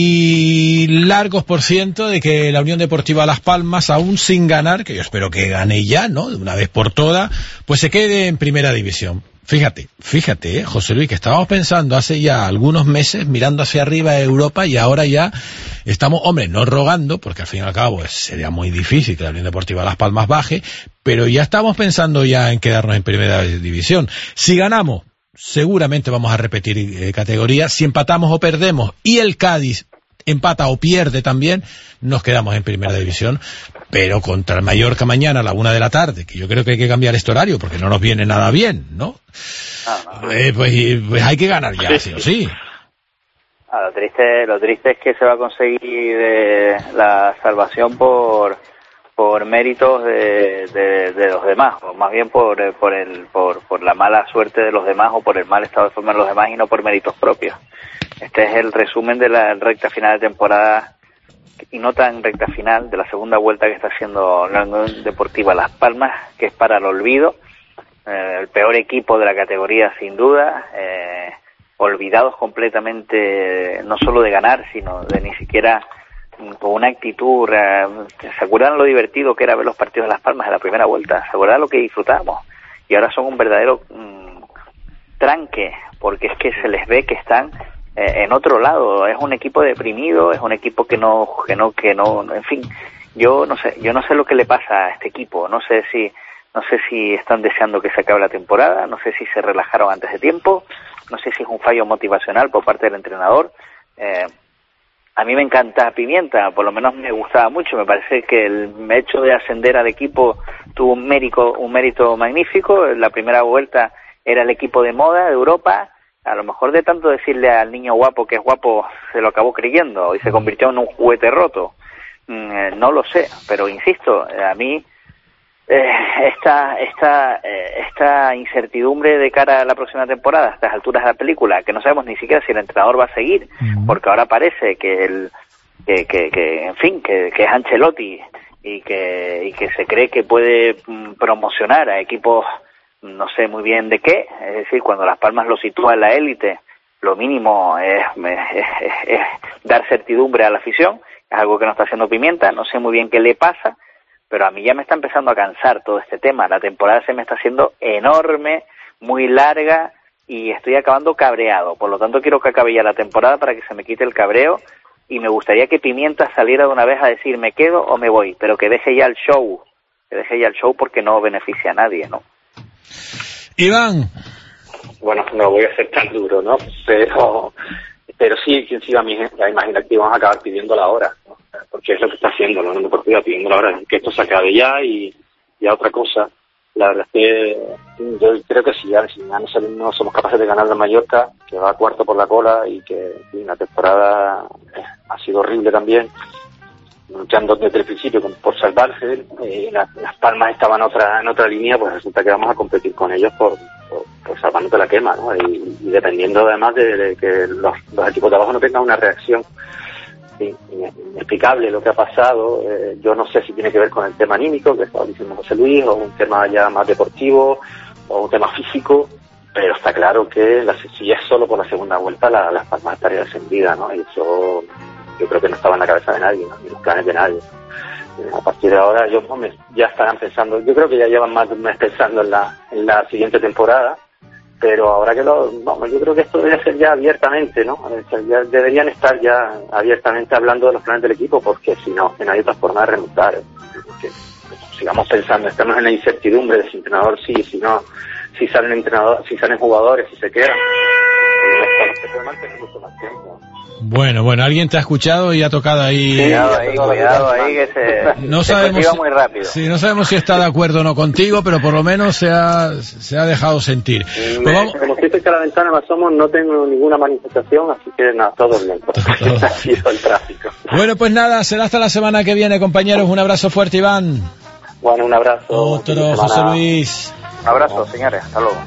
y largos por ciento de que la Unión Deportiva Las Palmas, aún sin ganar, que yo espero que gane ya, ¿no?, de una vez por todas, pues se quede en primera división. Fíjate, fíjate, ¿eh, José Luis, que estábamos pensando hace ya algunos meses, mirando hacia arriba de Europa, y ahora ya estamos, hombre, no rogando, porque al fin y al cabo pues, sería muy difícil que la Unión Deportiva Las Palmas baje, pero ya estamos pensando ya en quedarnos en primera división. Si ganamos, seguramente vamos a repetir eh, categoría. Si empatamos o perdemos y el Cádiz empata o pierde también, nos quedamos en primera división. Pero contra el Mallorca mañana a la una de la tarde, que yo creo que hay que cambiar este horario porque no nos viene nada bien, ¿no? Ah, no. Eh, pues, pues hay que ganar ya, sí, sí o sí. Ah, lo triste, lo triste es que se va a conseguir eh, la salvación por por méritos de, de, de los demás, o más bien por por el por por la mala suerte de los demás o por el mal estado de forma de los demás y no por méritos propios. Este es el resumen de la recta final de temporada y no tan recta final de la segunda vuelta que está haciendo la Unión Deportiva Las Palmas, que es para el olvido, eh, el peor equipo de la categoría sin duda, eh, olvidados completamente no solo de ganar, sino de ni siquiera con una actitud. Eh, ¿se acuerdan lo divertido que era ver los partidos de Las Palmas en la primera vuelta? ¿Se acuerdan lo que disfrutábamos? Y ahora son un verdadero mmm, tranque, porque es que se les ve que están Eh, en otro lado. Es un equipo deprimido, es un equipo que no, que no, que no, en fin, yo no sé, yo no sé lo que le pasa a este equipo, no sé si, no sé si están deseando que se acabe la temporada, no sé si se relajaron antes de tiempo, no sé si es un fallo motivacional por parte del entrenador. Eh, a mí me encanta Pimienta, por lo menos me gustaba mucho, me parece que el hecho de ascender al equipo tuvo un mérito, un mérito magnífico. En la primera vuelta era el equipo de moda de Europa. A lo mejor de tanto decirle al niño guapo que es guapo se lo acabó creyendo y se convirtió en un juguete roto. Mm, eh, no lo sé, pero insisto, eh, a mí eh, esta, esta, eh, esta incertidumbre de cara a la próxima temporada, a estas alturas de la película, que no sabemos ni siquiera si el entrenador va a seguir, porque ahora parece que el que, que, que en fin, que, que es Ancelotti y que, y que se cree que puede mm, promocionar a equipos no sé muy bien de qué, es decir, cuando Las Palmas lo sitúa en la élite, lo mínimo es, es, es, es dar certidumbre a la afición, es algo que no está haciendo Pimienta, no sé muy bien qué le pasa, pero a mí ya me está empezando a cansar todo este tema, la temporada se me está haciendo enorme, muy larga, y estoy acabando cabreado, por lo tanto quiero que acabe ya la temporada para que se me quite el cabreo, y me gustaría que Pimienta saliera de una vez a decir me quedo o me voy, pero que deje ya el show, que deje ya el show porque no beneficia a nadie, ¿no? Iván. Bueno, no voy a ser tan duro, ¿no? Pero pero sí, quien se iba a imaginar que íbamos a acabar pidiendo la hora, ¿no? Porque es lo que está haciendo, ¿no? No me importa pidiendo la hora, que esto se acabe ya y ya otra cosa. La verdad es que yo creo que si ya, si ya no, no somos capaces de ganar la Mallorca, que va cuarto por la cola y que en fin, la temporada eh, ha sido horrible también, luchando desde el principio por salvarse, eh, las, las Palmas estaban en otra, en otra línea, pues resulta que vamos a competir con ellos por, por, por salvándote la quema, ¿no? Y, y dependiendo además de, de que los, los equipos de abajo no tengan una reacción sí, inexplicable lo que ha pasado. Eh, yo no sé si tiene que ver con el tema anímico que estaba diciendo José Luis, o un tema ya más deportivo, o un tema físico, pero está claro que la, si es solo por la segunda vuelta, la, las Palmas estaría descendida, ¿no? Y eso yo creo que no estaba en la cabeza de nadie, ¿no? Ni en los planes de nadie. A partir de ahora, yo, hombre, ya estarán pensando, yo creo que ya llevan más de un mes pensando en la, en la siguiente temporada, pero ahora que lo, vamos, yo creo que esto debería ser ya abiertamente, ¿no? Ya deberían estar ya abiertamente hablando de los planes del equipo, porque si no, que no hay otra forma de remontar. Que sigamos pensando, estamos en la incertidumbre de si entrenador sí, si no, si salen entrenadores, si salen jugadores, si se quedan. Se puede mantener mucho más tiempo. Bueno, bueno, alguien te ha escuchado y ha tocado ahí. Sí, cuidado ahí, cuidado ahí que se, no se sabemos si, muy rápido. Sí, no sabemos si está de acuerdo o no contigo, pero por lo menos se ha, se ha dejado sentir. Me, pues vamos... Como estoy cerca de la ventana, más somos, no tengo ninguna manifestación, así que nada, todo bien. Ha sido el tráfico. Bueno, pues nada, será hasta la semana que viene, compañeros. Un abrazo fuerte, Iván. Bueno, un abrazo. Otro, José Luis. Un abrazo, señores. Hasta luego.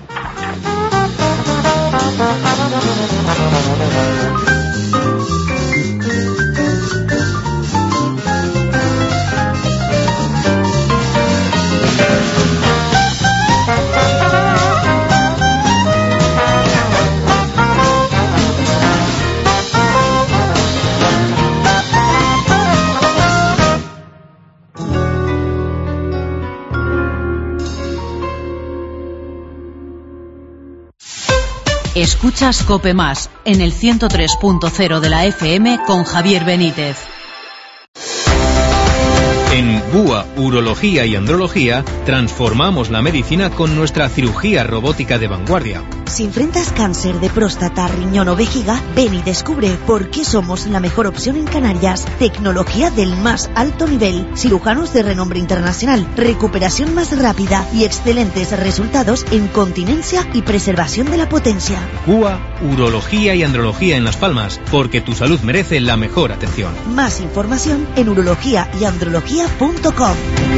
Escuchas COPE Más en el ciento tres punto cero de la F M con Javier Benítez. En B U A Urología y Andrología transformamos la medicina con nuestra cirugía robótica de vanguardia. Si enfrentas cáncer de próstata, riñón o vejiga, ven y descubre por qué somos la mejor opción en Canarias. Tecnología del más alto nivel, cirujanos de renombre internacional, recuperación más rápida y excelentes resultados en continencia y preservación de la potencia. C U A, Urología y Andrología en Las Palmas, porque tu salud merece la mejor atención. Más información en urología y andrología punto com.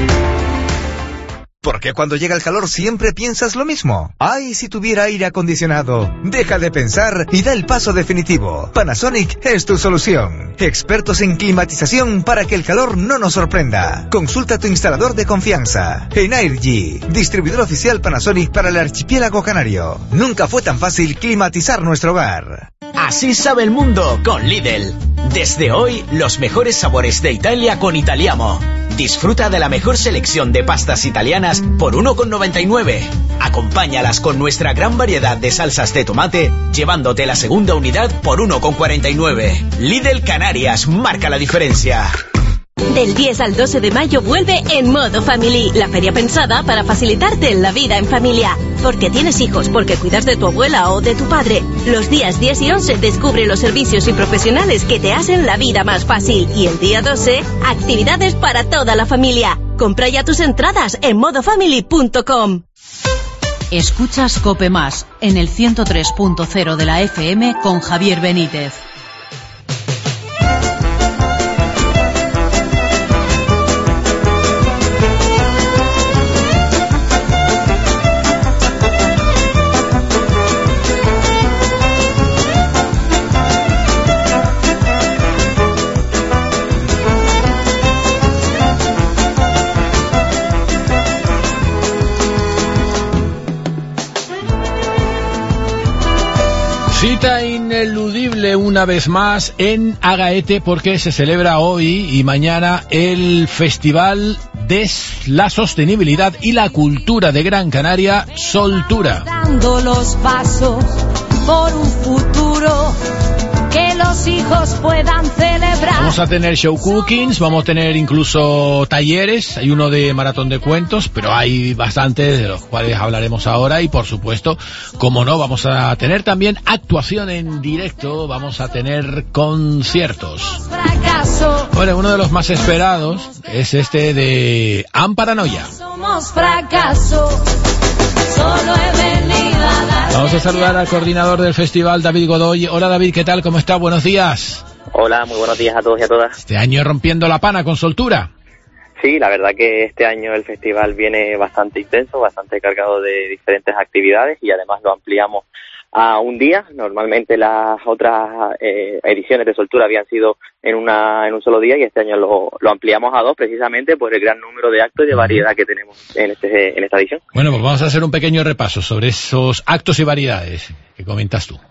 ¿Por qué cuando llega el calor siempre piensas lo mismo? ¡Ay, si tuviera aire acondicionado! Deja de pensar y da el paso definitivo. Panasonic es tu solución. Expertos en climatización para que el calor no nos sorprenda. Consulta a tu instalador de confianza. Energy, distribuidor oficial Panasonic para el archipiélago canario. Nunca fue tan fácil climatizar nuestro hogar. Así sabe el mundo con Lidl. Desde hoy, los mejores sabores de Italia con Italiamo. Disfruta de la mejor selección de pastas italianas por uno con noventa y nueve. Acompáñalas con nuestra gran variedad de salsas de tomate, llevándote la segunda unidad por uno con cuarenta y nueve. Lidl Canarias, marca la diferencia. Del diez al doce de mayo vuelve En Modo Family, la feria pensada para facilitarte la vida en familia. Porque tienes hijos, porque cuidas de tu abuela o de tu padre. Los días diez y once descubre los servicios y profesionales que te hacen la vida más fácil. Y el día doce, actividades para toda la familia. Compra ya tus entradas en modo family punto com. Escuchas COPE Más en el ciento tres punto cero de la F M con Javier Benítez. Cita ineludible una vez más en Agaete porque se celebra hoy y mañana el Festival de la Sostenibilidad y la Cultura de Gran Canaria, Soltura. Dando los pasos por un futuro que los hijos puedan celebrar. Vamos a tener show cookings, vamos a tener incluso talleres, hay uno de maratón de cuentos, pero hay bastantes de los cuales hablaremos ahora y por supuesto, como no, vamos a tener también actuación en directo, vamos a tener conciertos. Bueno, uno de los más esperados es este de Amparanoia. Somos fracaso, solo he venido a dar. Vamos a saludar al coordinador del festival, David Godoy. Hola David, ¿qué tal? ¿Cómo está? Buenos días. Hola, muy buenos días a todos y a todas. Este año rompiendo la pana con Soltura. Sí, la verdad que este año el festival viene bastante intenso, bastante cargado de diferentes actividades y además lo ampliamos a un día. Normalmente las otras eh, ediciones de Soltura habían sido en una en un solo día y este año lo, lo ampliamos a dos precisamente por el gran número de actos y de variedad que tenemos en este en esta edición. Bueno, pues vamos a hacer un pequeño repaso sobre esos actos y variedades que comentas tú.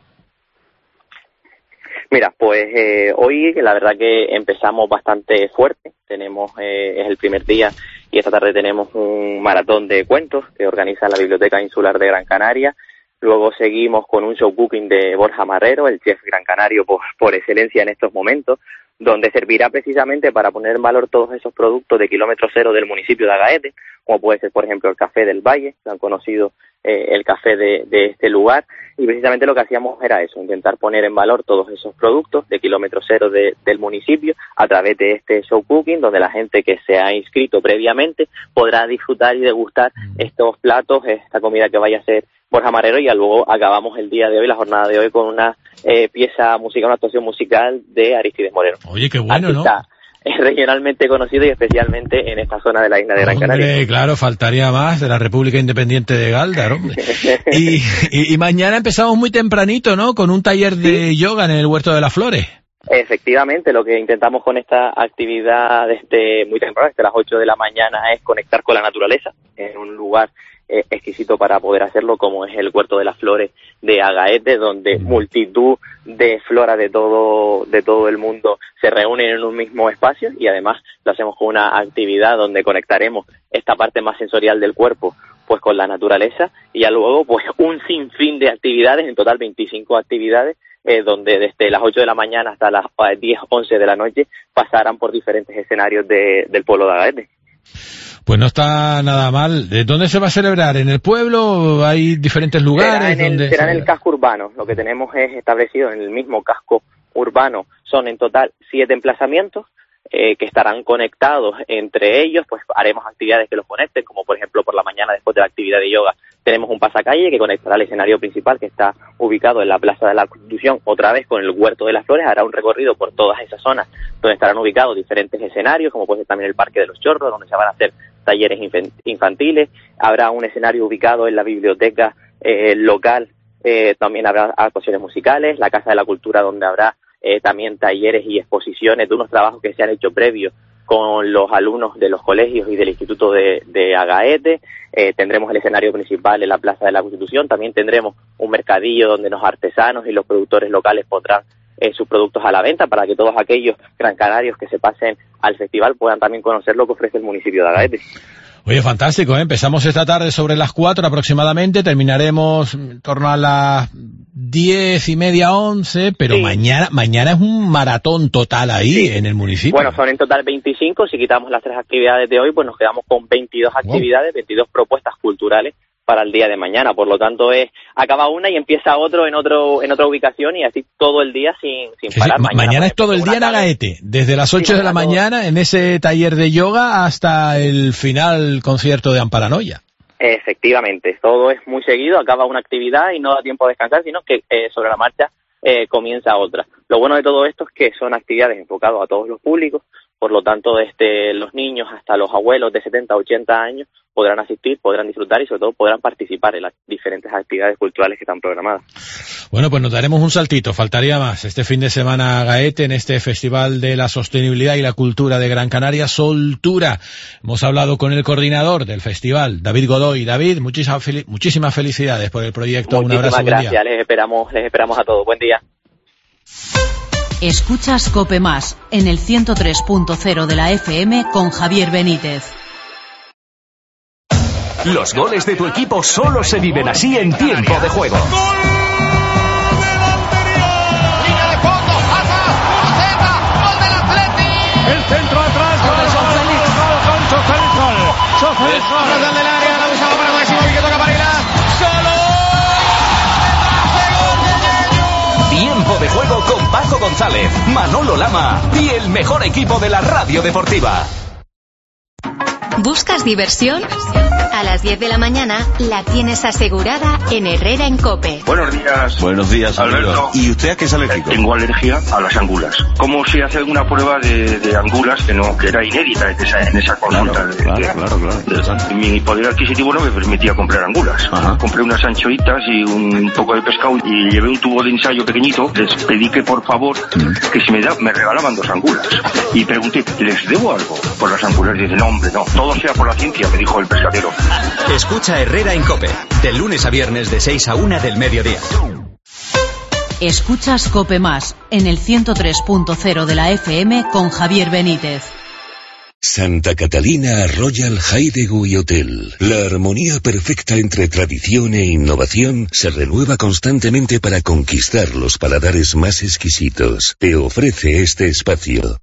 Mira, pues eh, hoy la verdad que empezamos bastante fuerte. Tenemos eh, es el primer día y esta tarde tenemos un maratón de cuentos que organiza la Biblioteca Insular de Gran Canaria. Luego seguimos con un show cooking de Borja Marrero, el chef gran canario por, por excelencia en estos momentos, donde servirá precisamente para poner en valor todos esos productos de kilómetro cero del municipio de Agaete, como puede ser, por ejemplo, el café del Valle, que han conocido eh, el café de, de este lugar, y precisamente lo que hacíamos era eso, intentar poner en valor todos esos productos de kilómetro cero de, del municipio a través de este show cooking, donde la gente que se ha inscrito previamente podrá disfrutar y degustar estos platos, esta comida que vaya a ser Borja Marrero, y luego acabamos el día de hoy, la jornada de hoy, con una eh, pieza musical, una actuación musical de Aristides Moreno. Oye, qué bueno, artista, ¿no? Es regionalmente conocido y especialmente en esta zona de la isla de Gran Canaria. Hombre, claro, faltaría más de la República Independiente de Gáldar, hombre. y, y, y mañana empezamos muy tempranito, ¿no? Con un taller de ¿Sí? yoga en el Huerto de las Flores. Efectivamente, lo que intentamos con esta actividad desde muy temprano, desde las ocho de la mañana, es conectar con la naturaleza en un lugar eh, exquisito para poder hacerlo, como es el Huerto de las Flores de Agaete, donde multitud de flora de todo de todo el mundo se reúnen en un mismo espacio, y además lo hacemos con una actividad donde conectaremos esta parte más sensorial del cuerpo pues con la naturaleza, y ya luego pues un sinfín de actividades, en total veinticinco actividades, eh, donde desde las ocho de la mañana hasta las diez, once de la noche pasarán por diferentes escenarios de, del pueblo de Agaete. Pues no está nada mal. ¿De dónde se va a celebrar? ¿En el pueblo? ¿Hay diferentes lugares? Será en el, donde será en el casco urbano. Lo que tenemos es establecido en el mismo casco urbano. Son en total siete emplazamientos eh, que estarán conectados entre ellos. Pues haremos actividades que los conecten, como por ejemplo por la mañana después de la actividad de yoga tenemos un pasacalle que conectará al escenario principal que está ubicado en la Plaza de la Constitución, otra vez con el Huerto de las Flores. Hará un recorrido por todas esas zonas donde estarán ubicados diferentes escenarios, como puede ser también el Parque de los Chorros, donde se van a hacer talleres infantiles. Habrá un escenario ubicado en la biblioteca eh, local, eh, también habrá actuaciones musicales, la Casa de la Cultura, donde habrá eh, también talleres y exposiciones de unos trabajos que se han hecho previos con los alumnos de los colegios y del Instituto de, de Agaete. Eh, tendremos el escenario principal en la Plaza de la Constitución. También tendremos un mercadillo donde los artesanos y los productores locales pondrán eh, sus productos a la venta para que todos aquellos gran canarios que se pasen al festival puedan también conocer lo que ofrece el municipio de Agaete. Oye, fantástico, ¿eh? Empezamos esta tarde sobre las cuatro aproximadamente, terminaremos en torno a las diez y media, once, pero sí. mañana mañana es un maratón total ahí sí. en el municipio. Bueno, son en total veinticinco, si quitamos las tres actividades de hoy, pues nos quedamos con veintidós actividades, wow. veintidós propuestas culturales para el día de mañana. Por lo tanto, es acaba una y empieza otro en otro en otra ubicación y así todo el día sin, sin sí, parar. Sí. Mañana, mañana es todo el día en Agaete, desde las ocho sí, de la mañana todo. En ese taller de yoga hasta el final concierto de Amparanoia. Efectivamente, todo es muy seguido, acaba una actividad y no da tiempo a descansar, sino que eh, sobre la marcha eh, comienza otra. Lo bueno de todo esto es que son actividades enfocadas a todos los públicos, por lo tanto desde los niños hasta los abuelos de setenta, ochenta años podrán asistir, podrán disfrutar y sobre todo podrán participar en las diferentes actividades culturales que están programadas. Bueno, pues nos daremos un saltito, faltaría más. Este fin de semana Agaete en este Festival de la Sostenibilidad y la Cultura de Gran Canaria, Soltura. Hemos hablado con el coordinador del festival, David Godoy. David, muchísimas, fel- muchísimas felicidades por el proyecto. Muchísimas un abrazo. Gracias, buen día. les esperamos, les esperamos a todos. Buen día. Escuchas COPE Más en el ciento tres punto cero de la F M con Javier Benítez. Los goles de tu equipo solo se viven así en tiempo de juego. El centro atrás, gol de Félix, Concho Félix, gol. Félix, gol del área, la buscaba para Máximo, que toca para Aguilar. ¡Solo! Tiempo de juego con Paco González, Manolo Lama y el mejor equipo de la radio deportiva. ¿Buscas diversión? A las diez de la mañana la tienes asegurada en Herrera en COPE. Buenos días. Buenos días, Alberto. Alberto. ¿Y usted a qué es alérgico? Tengo alergia a las angulas. ¿Cómo se hace una prueba de, de angulas que no que era inédita en esa, en esa consulta? Claro, de, claro, de, claro, claro. De, mi poder adquisitivo no me permitía comprar angulas. Ajá. Compré unas anchoitas y un poco de pescado y llevé un tubo de ensayo pequeñito. Les pedí que por favor mm. que si me, da, me regalaban dos angulas. Y pregunté, ¿les debo algo por las angulas? Y dice, no hombre, no, todo sea por la ciencia, me dijo el pescadero. Escucha Herrera en COPE, de lunes a viernes de seis a una del mediodía. Escuchas COPE Más en el ciento tres punto cero de la F M con Javier Benítez. Santa Catalina Royal Hideaway Hotel. La armonía perfecta entre tradición e innovación se renueva constantemente para conquistar los paladares más exquisitos. Te ofrece este espacio.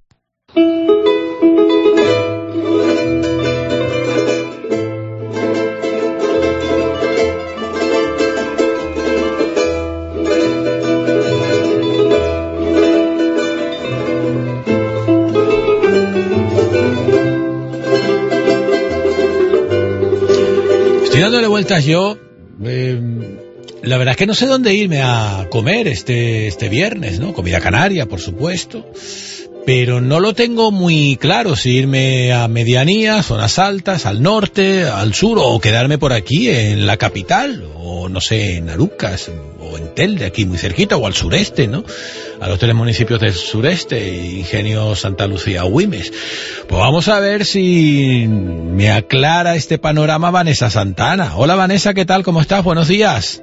Dándole vueltas yo, eh, la verdad es que no sé dónde irme a comer este este viernes, ¿no? Comida canaria, por supuesto, pero no lo tengo muy claro si irme a Medianía, zonas altas, al norte, al sur, o quedarme por aquí en la capital, o no sé, en Arucas, o en Telde, aquí muy cerquita, o al sureste, ¿no? A los tres municipios del sureste, Ingenio, Santa Lucía, Güimes. Pues vamos a ver si me aclara este panorama Vanessa Santana. Hola Vanessa, ¿qué tal? ¿Cómo estás? Buenos días.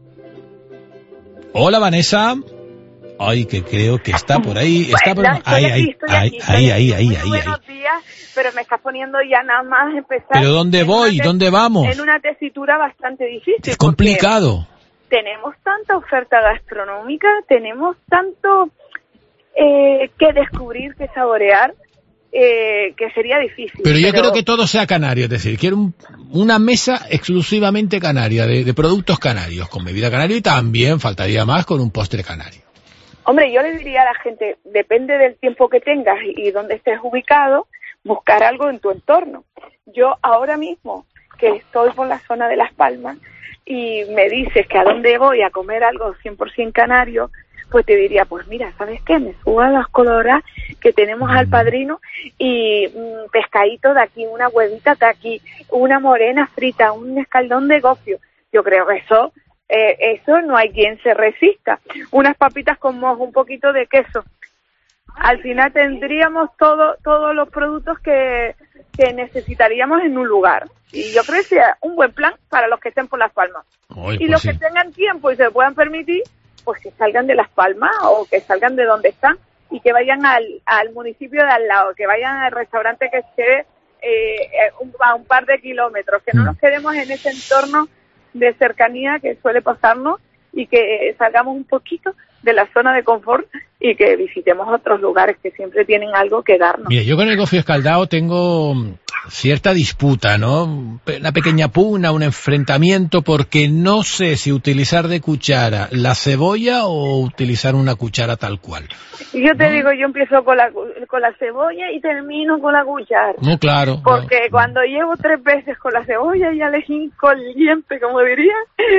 Hola Vanessa. Ay, que creo que está por ahí. Está por Bueno, ahí, aquí, ahí, ahí, aquí, ahí, ahí, ahí, Muy ahí, buenos ahí. días, pero me estás poniendo ya nada más empezar. ¿Pero dónde en voy? una te- ¿Dónde vamos? En una tesitura bastante difícil. Es complicado. Tenemos tanta oferta gastronómica, tenemos tanto eh, que descubrir, que saborear. eh, que sería difícil. Pero yo pero... creo que todo sea canario, es decir, quiero un, una mesa exclusivamente canaria, de, de productos canarios, con bebida canaria y también faltaría más con un postre canario. Hombre, yo le diría a la gente, depende del tiempo que tengas y, y dónde estés ubicado, buscar algo en tu entorno. Yo ahora mismo, que estoy por la zona de Las Palmas, y me dices que a dónde voy a comer algo cien por ciento canario, pues te diría, pues mira, ¿sabes qué? Me subo a las coloras que tenemos al Padrino y mmm, pescadito de aquí, una huevita de aquí, una morena frita, un escaldón de gofio. Yo creo que eso, eh, eso no hay quien se resista. Unas papitas con mojo, un poquito de queso. Al final tendríamos todo, todos los productos que, que necesitaríamos en un lugar. Y yo creo que sea un buen plan para los que estén por Las Palmas. Ay, y pues los sí. que tengan tiempo y se puedan permitir, pues que salgan de Las Palmas o que salgan de donde están y que vayan al, al municipio de al lado, que vayan al restaurante que esté eh, un, a un par de kilómetros, que no nos quedemos en ese entorno de cercanía que suele pasarnos y que salgamos un poquito de la zona de confort y que visitemos otros lugares que siempre tienen algo que darnos. Mira, yo con el gofio escaldado tengo cierta disputa, ¿no? Una pequeña pugna, un enfrentamiento, porque no sé si utilizar de cuchara la cebolla o utilizar una cuchara tal cual. Y yo te ¿no? digo, yo empiezo con la con la cebolla y termino con la cuchara. No, claro. Porque no. cuando llevo tres veces con la cebolla ya le hinco el diente, como diría,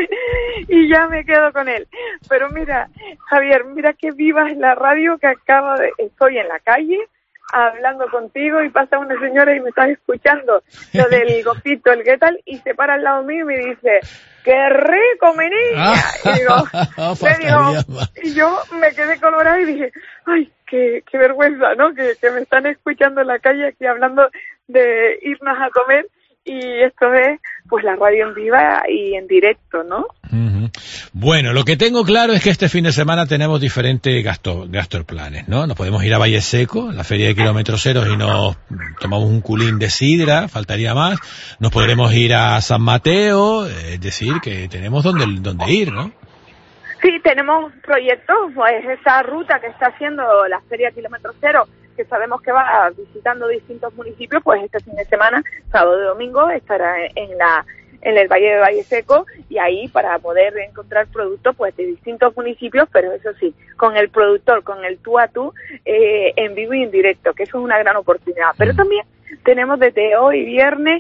y ya me quedo con él. Pero mira, Javier, mira que viva es la radio que acaba de... Estoy en la calle hablando contigo y pasa una señora y me está escuchando lo del gofito, el qué tal, y se para al lado mío y me dice, ¡qué rico, mi niña! Y, digo, le digo, y yo me quedé colorada y dije, ¡ay, qué, qué vergüenza!, ¿no? Que, que me están escuchando en la calle aquí hablando de irnos a comer, y esto es, pues, la radio en viva y en directo, ¿no? Uh-huh. Bueno, lo que tengo claro es que este fin de semana tenemos diferentes gastos, gastroplanes, ¿no? Nos podemos ir a Valle Seco, la feria de kilómetros ceros, y nos tomamos un culín de sidra, faltaría más. Nos podremos ir a San Mateo, es decir, que tenemos donde, donde ir, ¿no? Sí, tenemos proyectos, pues esa ruta que está haciendo la feria kilómetros cero, que sabemos que va visitando distintos municipios, pues este fin de semana, sábado y domingo, estará en la en el Valle de Valle Seco, y ahí para poder encontrar productos pues de distintos municipios, pero eso sí, con el productor, con el tú a tú, eh, en vivo y en directo, que eso es una gran oportunidad. Pero también tenemos desde hoy viernes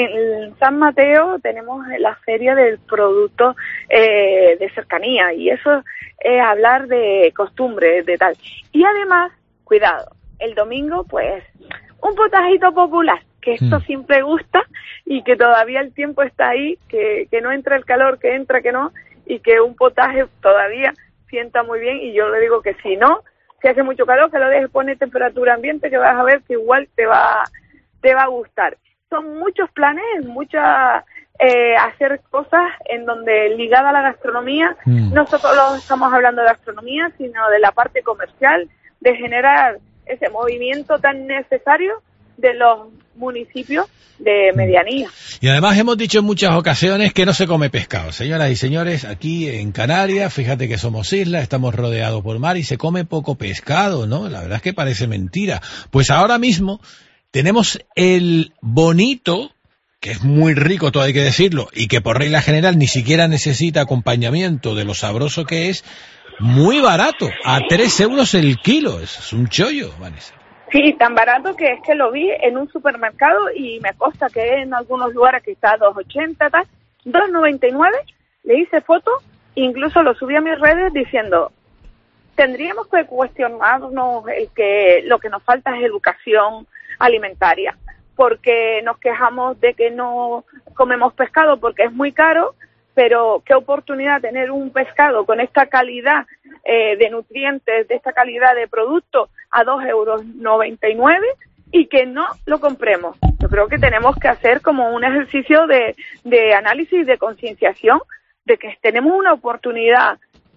en San Mateo, tenemos la feria del producto eh, de cercanía, y eso es hablar de costumbres, de tal. Y además, cuidado, el domingo pues un potajito popular, que esto mm. siempre gusta, y que todavía el tiempo está ahí, que, que no entra el calor, que entra, que no, y que un potaje todavía sienta muy bien. Y yo le digo que si no, si hace mucho calor, que lo dejes poner temperatura ambiente, que vas a ver que igual te va te va a gustar. Son muchos planes, muchas eh, hacer cosas en donde ligada a la gastronomía, mm. no solo estamos hablando de gastronomía, sino de la parte comercial, de generar ese movimiento tan necesario de los municipios de medianía. Y además hemos dicho en muchas ocasiones que no se come pescado. Señoras y señores, aquí en Canarias, fíjate que somos isla, estamos rodeados por mar y se come poco pescado, ¿no? La verdad es que parece mentira. Pues ahora mismo tenemos el bonito, que es muy rico, todo hay que decirlo, y que por regla general ni siquiera necesita acompañamiento de lo sabroso que es, muy barato, a tres euros el kilo. Eso es un chollo, Vanessa. Sí, tan barato que es que lo vi en un supermercado y me consta que en algunos lugares que está a dos ochenta, tal, dos noventa y nueve, le hice foto, incluso lo subí a mis redes diciendo, tendríamos que cuestionarnos el que lo que nos falta es educación alimentaria, porque nos quejamos de que no comemos pescado porque es muy caro, pero qué oportunidad tener un pescado con esta calidad eh, de nutrientes, de esta calidad de producto a dos euros noventa y nueve y que no lo compremos. Yo creo que tenemos que hacer como un ejercicio de, de análisis, de concienciación, de que tenemos una oportunidad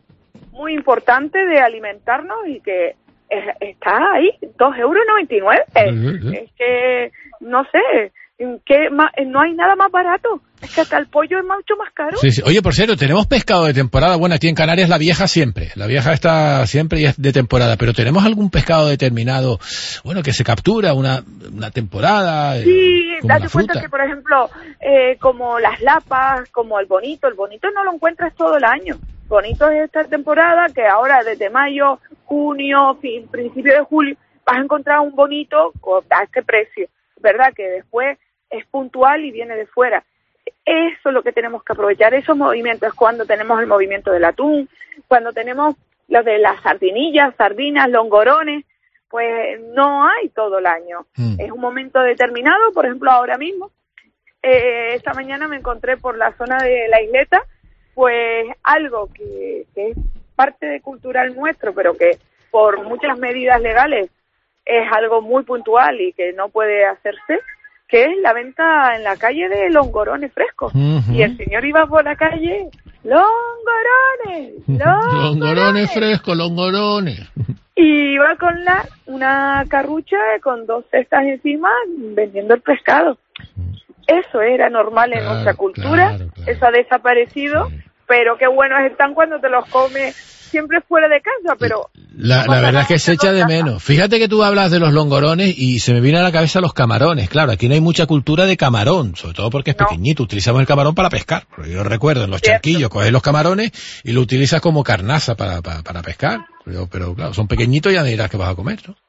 muy importante de alimentarnos y que es, está ahí, dos euros noventa y nueve. Uh-huh. Es que, no sé, que no hay nada más barato. Es que hasta el pollo es mucho más caro. Sí, sí. Oye, por cierto, tenemos pescado de temporada. Bueno, aquí en Canarias la vieja siempre. La vieja está siempre y es de temporada. Pero ¿tenemos algún pescado determinado, bueno, que se captura una, una temporada? Sí, eh, date cuenta que, por ejemplo, eh, como las lapas, como el bonito. El bonito no lo encuentras todo el año. Bonito es esta temporada que ahora desde mayo, junio, fin, principio de julio, vas a encontrar un bonito a este precio. ¿Verdad? Que después es puntual y viene de fuera. Eso es lo que tenemos que aprovechar, esos movimientos, cuando tenemos el movimiento del atún, cuando tenemos lo de las sardinillas, sardinas, longorones, pues no hay todo el año. Mm. Es un momento determinado, por ejemplo, ahora mismo, eh, esta mañana me encontré por la zona de la isleta, pues algo que, que es parte de cultural nuestro, pero que por muchas medidas legales es algo muy puntual y que no puede hacerse, que es la venta en la calle de longorones frescos. Uh-huh. Y el señor iba por la calle, longorones, longorones, longorones frescos, longorones. Y iba con la una carrucha con dos cestas encima vendiendo el pescado. Eso era normal en claro, nuestra cultura, claro, claro. Eso ha desaparecido, sí. Pero qué buenos están cuando te los comes siempre fuera de casa, pero... La, la verdad es que se echa de menos. Fíjate que tú hablas de los longorones y se me viene a la cabeza los camarones. Claro, aquí no hay mucha cultura de camarón, sobre todo porque es no. pequeñito. Utilizamos el camarón para pescar. Yo recuerdo, en los Cierto. charquillos, coges los camarones y lo utilizas como carnaza para, para, para pescar. Pero, pero claro, son pequeñitos y ya me dirás que vas a comer, ¿no?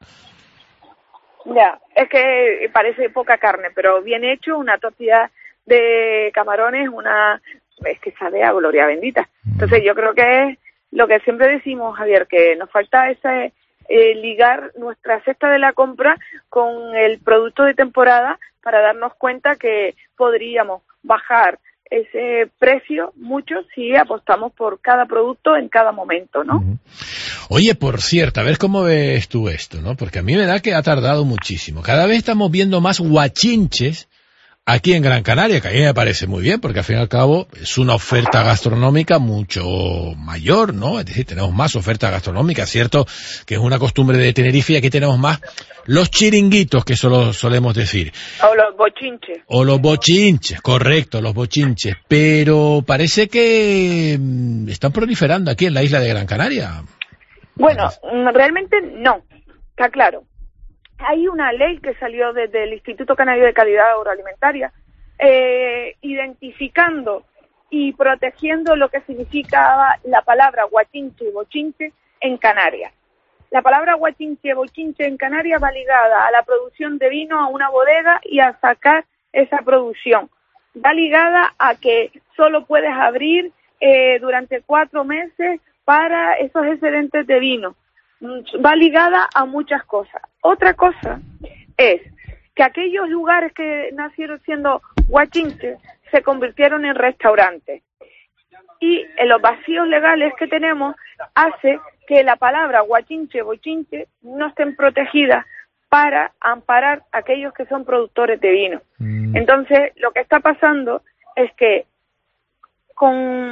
Ya, es que parece poca carne, pero bien hecho, una tortilla de camarones, una... es que sabe a gloria bendita. Entonces yo creo que es lo que siempre decimos, Javier, que nos falta ese eh, ligar nuestra cesta de la compra con el producto de temporada para darnos cuenta que podríamos bajar ese precio mucho si apostamos por cada producto en cada momento, ¿no? Uh-huh. Oye, por cierto, a ver cómo ves tú esto, ¿no? Porque a mí me da que ha tardado muchísimo. Cada vez estamos viendo más guachinches aquí en Gran Canaria, que a mí me parece muy bien, porque al fin y al cabo es una oferta gastronómica mucho mayor, ¿no? Es decir, tenemos más oferta gastronómica, cierto que es una costumbre de Tenerife y aquí tenemos más los chiringuitos, que eso lo solemos decir. O los bochinches. O los bochinches, correcto, los bochinches. Pero parece que están proliferando aquí en la isla de Gran Canaria. Bueno, realmente no, está claro. Hay una ley que salió desde el Instituto Canario de Calidad Agroalimentaria eh, identificando y protegiendo lo que significaba la palabra guachinche y bochinche en Canarias. La palabra guachinche y bochinche en Canarias va ligada a la producción de vino, a una bodega y a sacar esa producción. Va ligada a que solo puedes abrir eh, durante cuatro meses para esos excedentes de vino. Va ligada a muchas cosas. Otra cosa es que aquellos lugares que nacieron siendo guachinches se convirtieron en restaurantes. Y en los vacíos legales que tenemos hace que la palabra guachinche, bochinche no estén protegidas para amparar a aquellos que son productores de vino. Mm. Entonces, lo que está pasando es que con,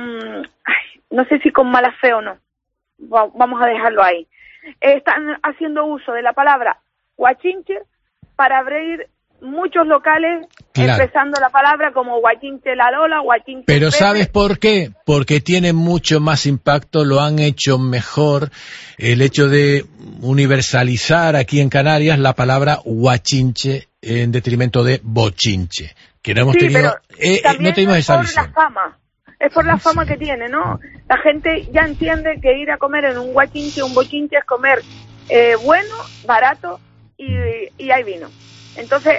ay, no sé si con mala fe o no, vamos a dejarlo ahí, están haciendo uso de la palabra guachinche para abrir muchos locales, claro, empezando la palabra como guachinche la Lola, guachinche Pero Pepe. ¿sabes por qué? Porque tiene mucho más impacto, lo han hecho mejor, el hecho de universalizar aquí en Canarias la palabra guachinche en detrimento de bochinche, que no hemos sí, tenido, eh, no tenemos esa visión. Es por la fama, es por la fama que tiene, ¿no? La gente ya entiende que ir a comer en un guachinche, un bochinche es comer eh, bueno, barato y, y hay vino. Entonces,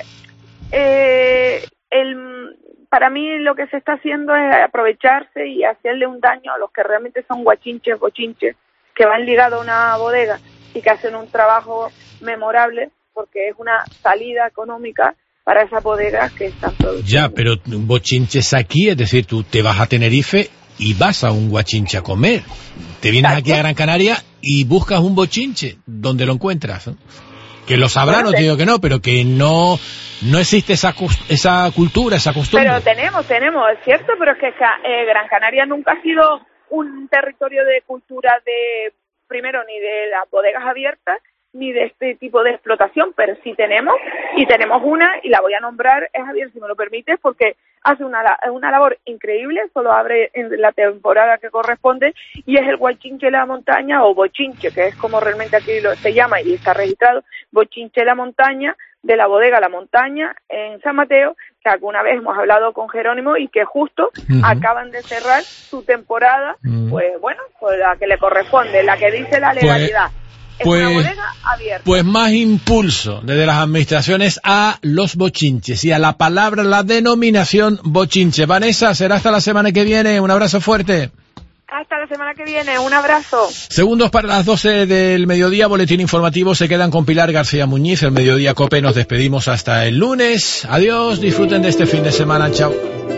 eh, el, para mí lo que se está haciendo es aprovecharse y hacerle un daño a los que realmente son guachinches, bochinches, que van ligados a una bodega y que hacen un trabajo memorable porque es una salida económica para esas bodegas que están produciendo. Ya, pero bochinches aquí, es decir, tú te vas a Tenerife y vas a un guachinche a comer. Te vienes aquí a Gran Canaria y buscas un bochinche, ¿dónde lo encuentras? ¿No? Que lo sabrán, no te digo que no, pero que no no existe esa esa cultura, esa costumbre. Pero tenemos, tenemos, es cierto, pero es que eh, Gran Canaria nunca ha sido un territorio de cultura de, primero, ni de las bodegas abiertas, ni de este tipo de explotación, pero sí tenemos, y tenemos una, y la voy a nombrar, es Javier, si me lo permites, porque hace una, una labor increíble, solo abre en la temporada que corresponde, y es el Bochinche de la Montaña, o Bochinche, que es como realmente aquí lo, se llama y está registrado, Bochinche de la Montaña, de la bodega La Montaña en San Mateo, que alguna vez hemos hablado con Jerónimo y que justo uh-huh. acaban de cerrar su temporada, uh-huh. pues bueno, pues la que le corresponde, la que dice la legalidad. Pues, es pues, una bodega abierta. Pues más impulso desde las administraciones a los bochinches y a la palabra, la denominación bochinche. Vanessa, será hasta la semana que viene. Un abrazo fuerte. Hasta la semana que viene, un abrazo. Segundos para las doce del mediodía, boletín informativo. Se quedan con Pilar García Muñiz, el Mediodía Cope. Nos despedimos hasta el lunes. Adiós, disfruten de este fin de semana. Chao.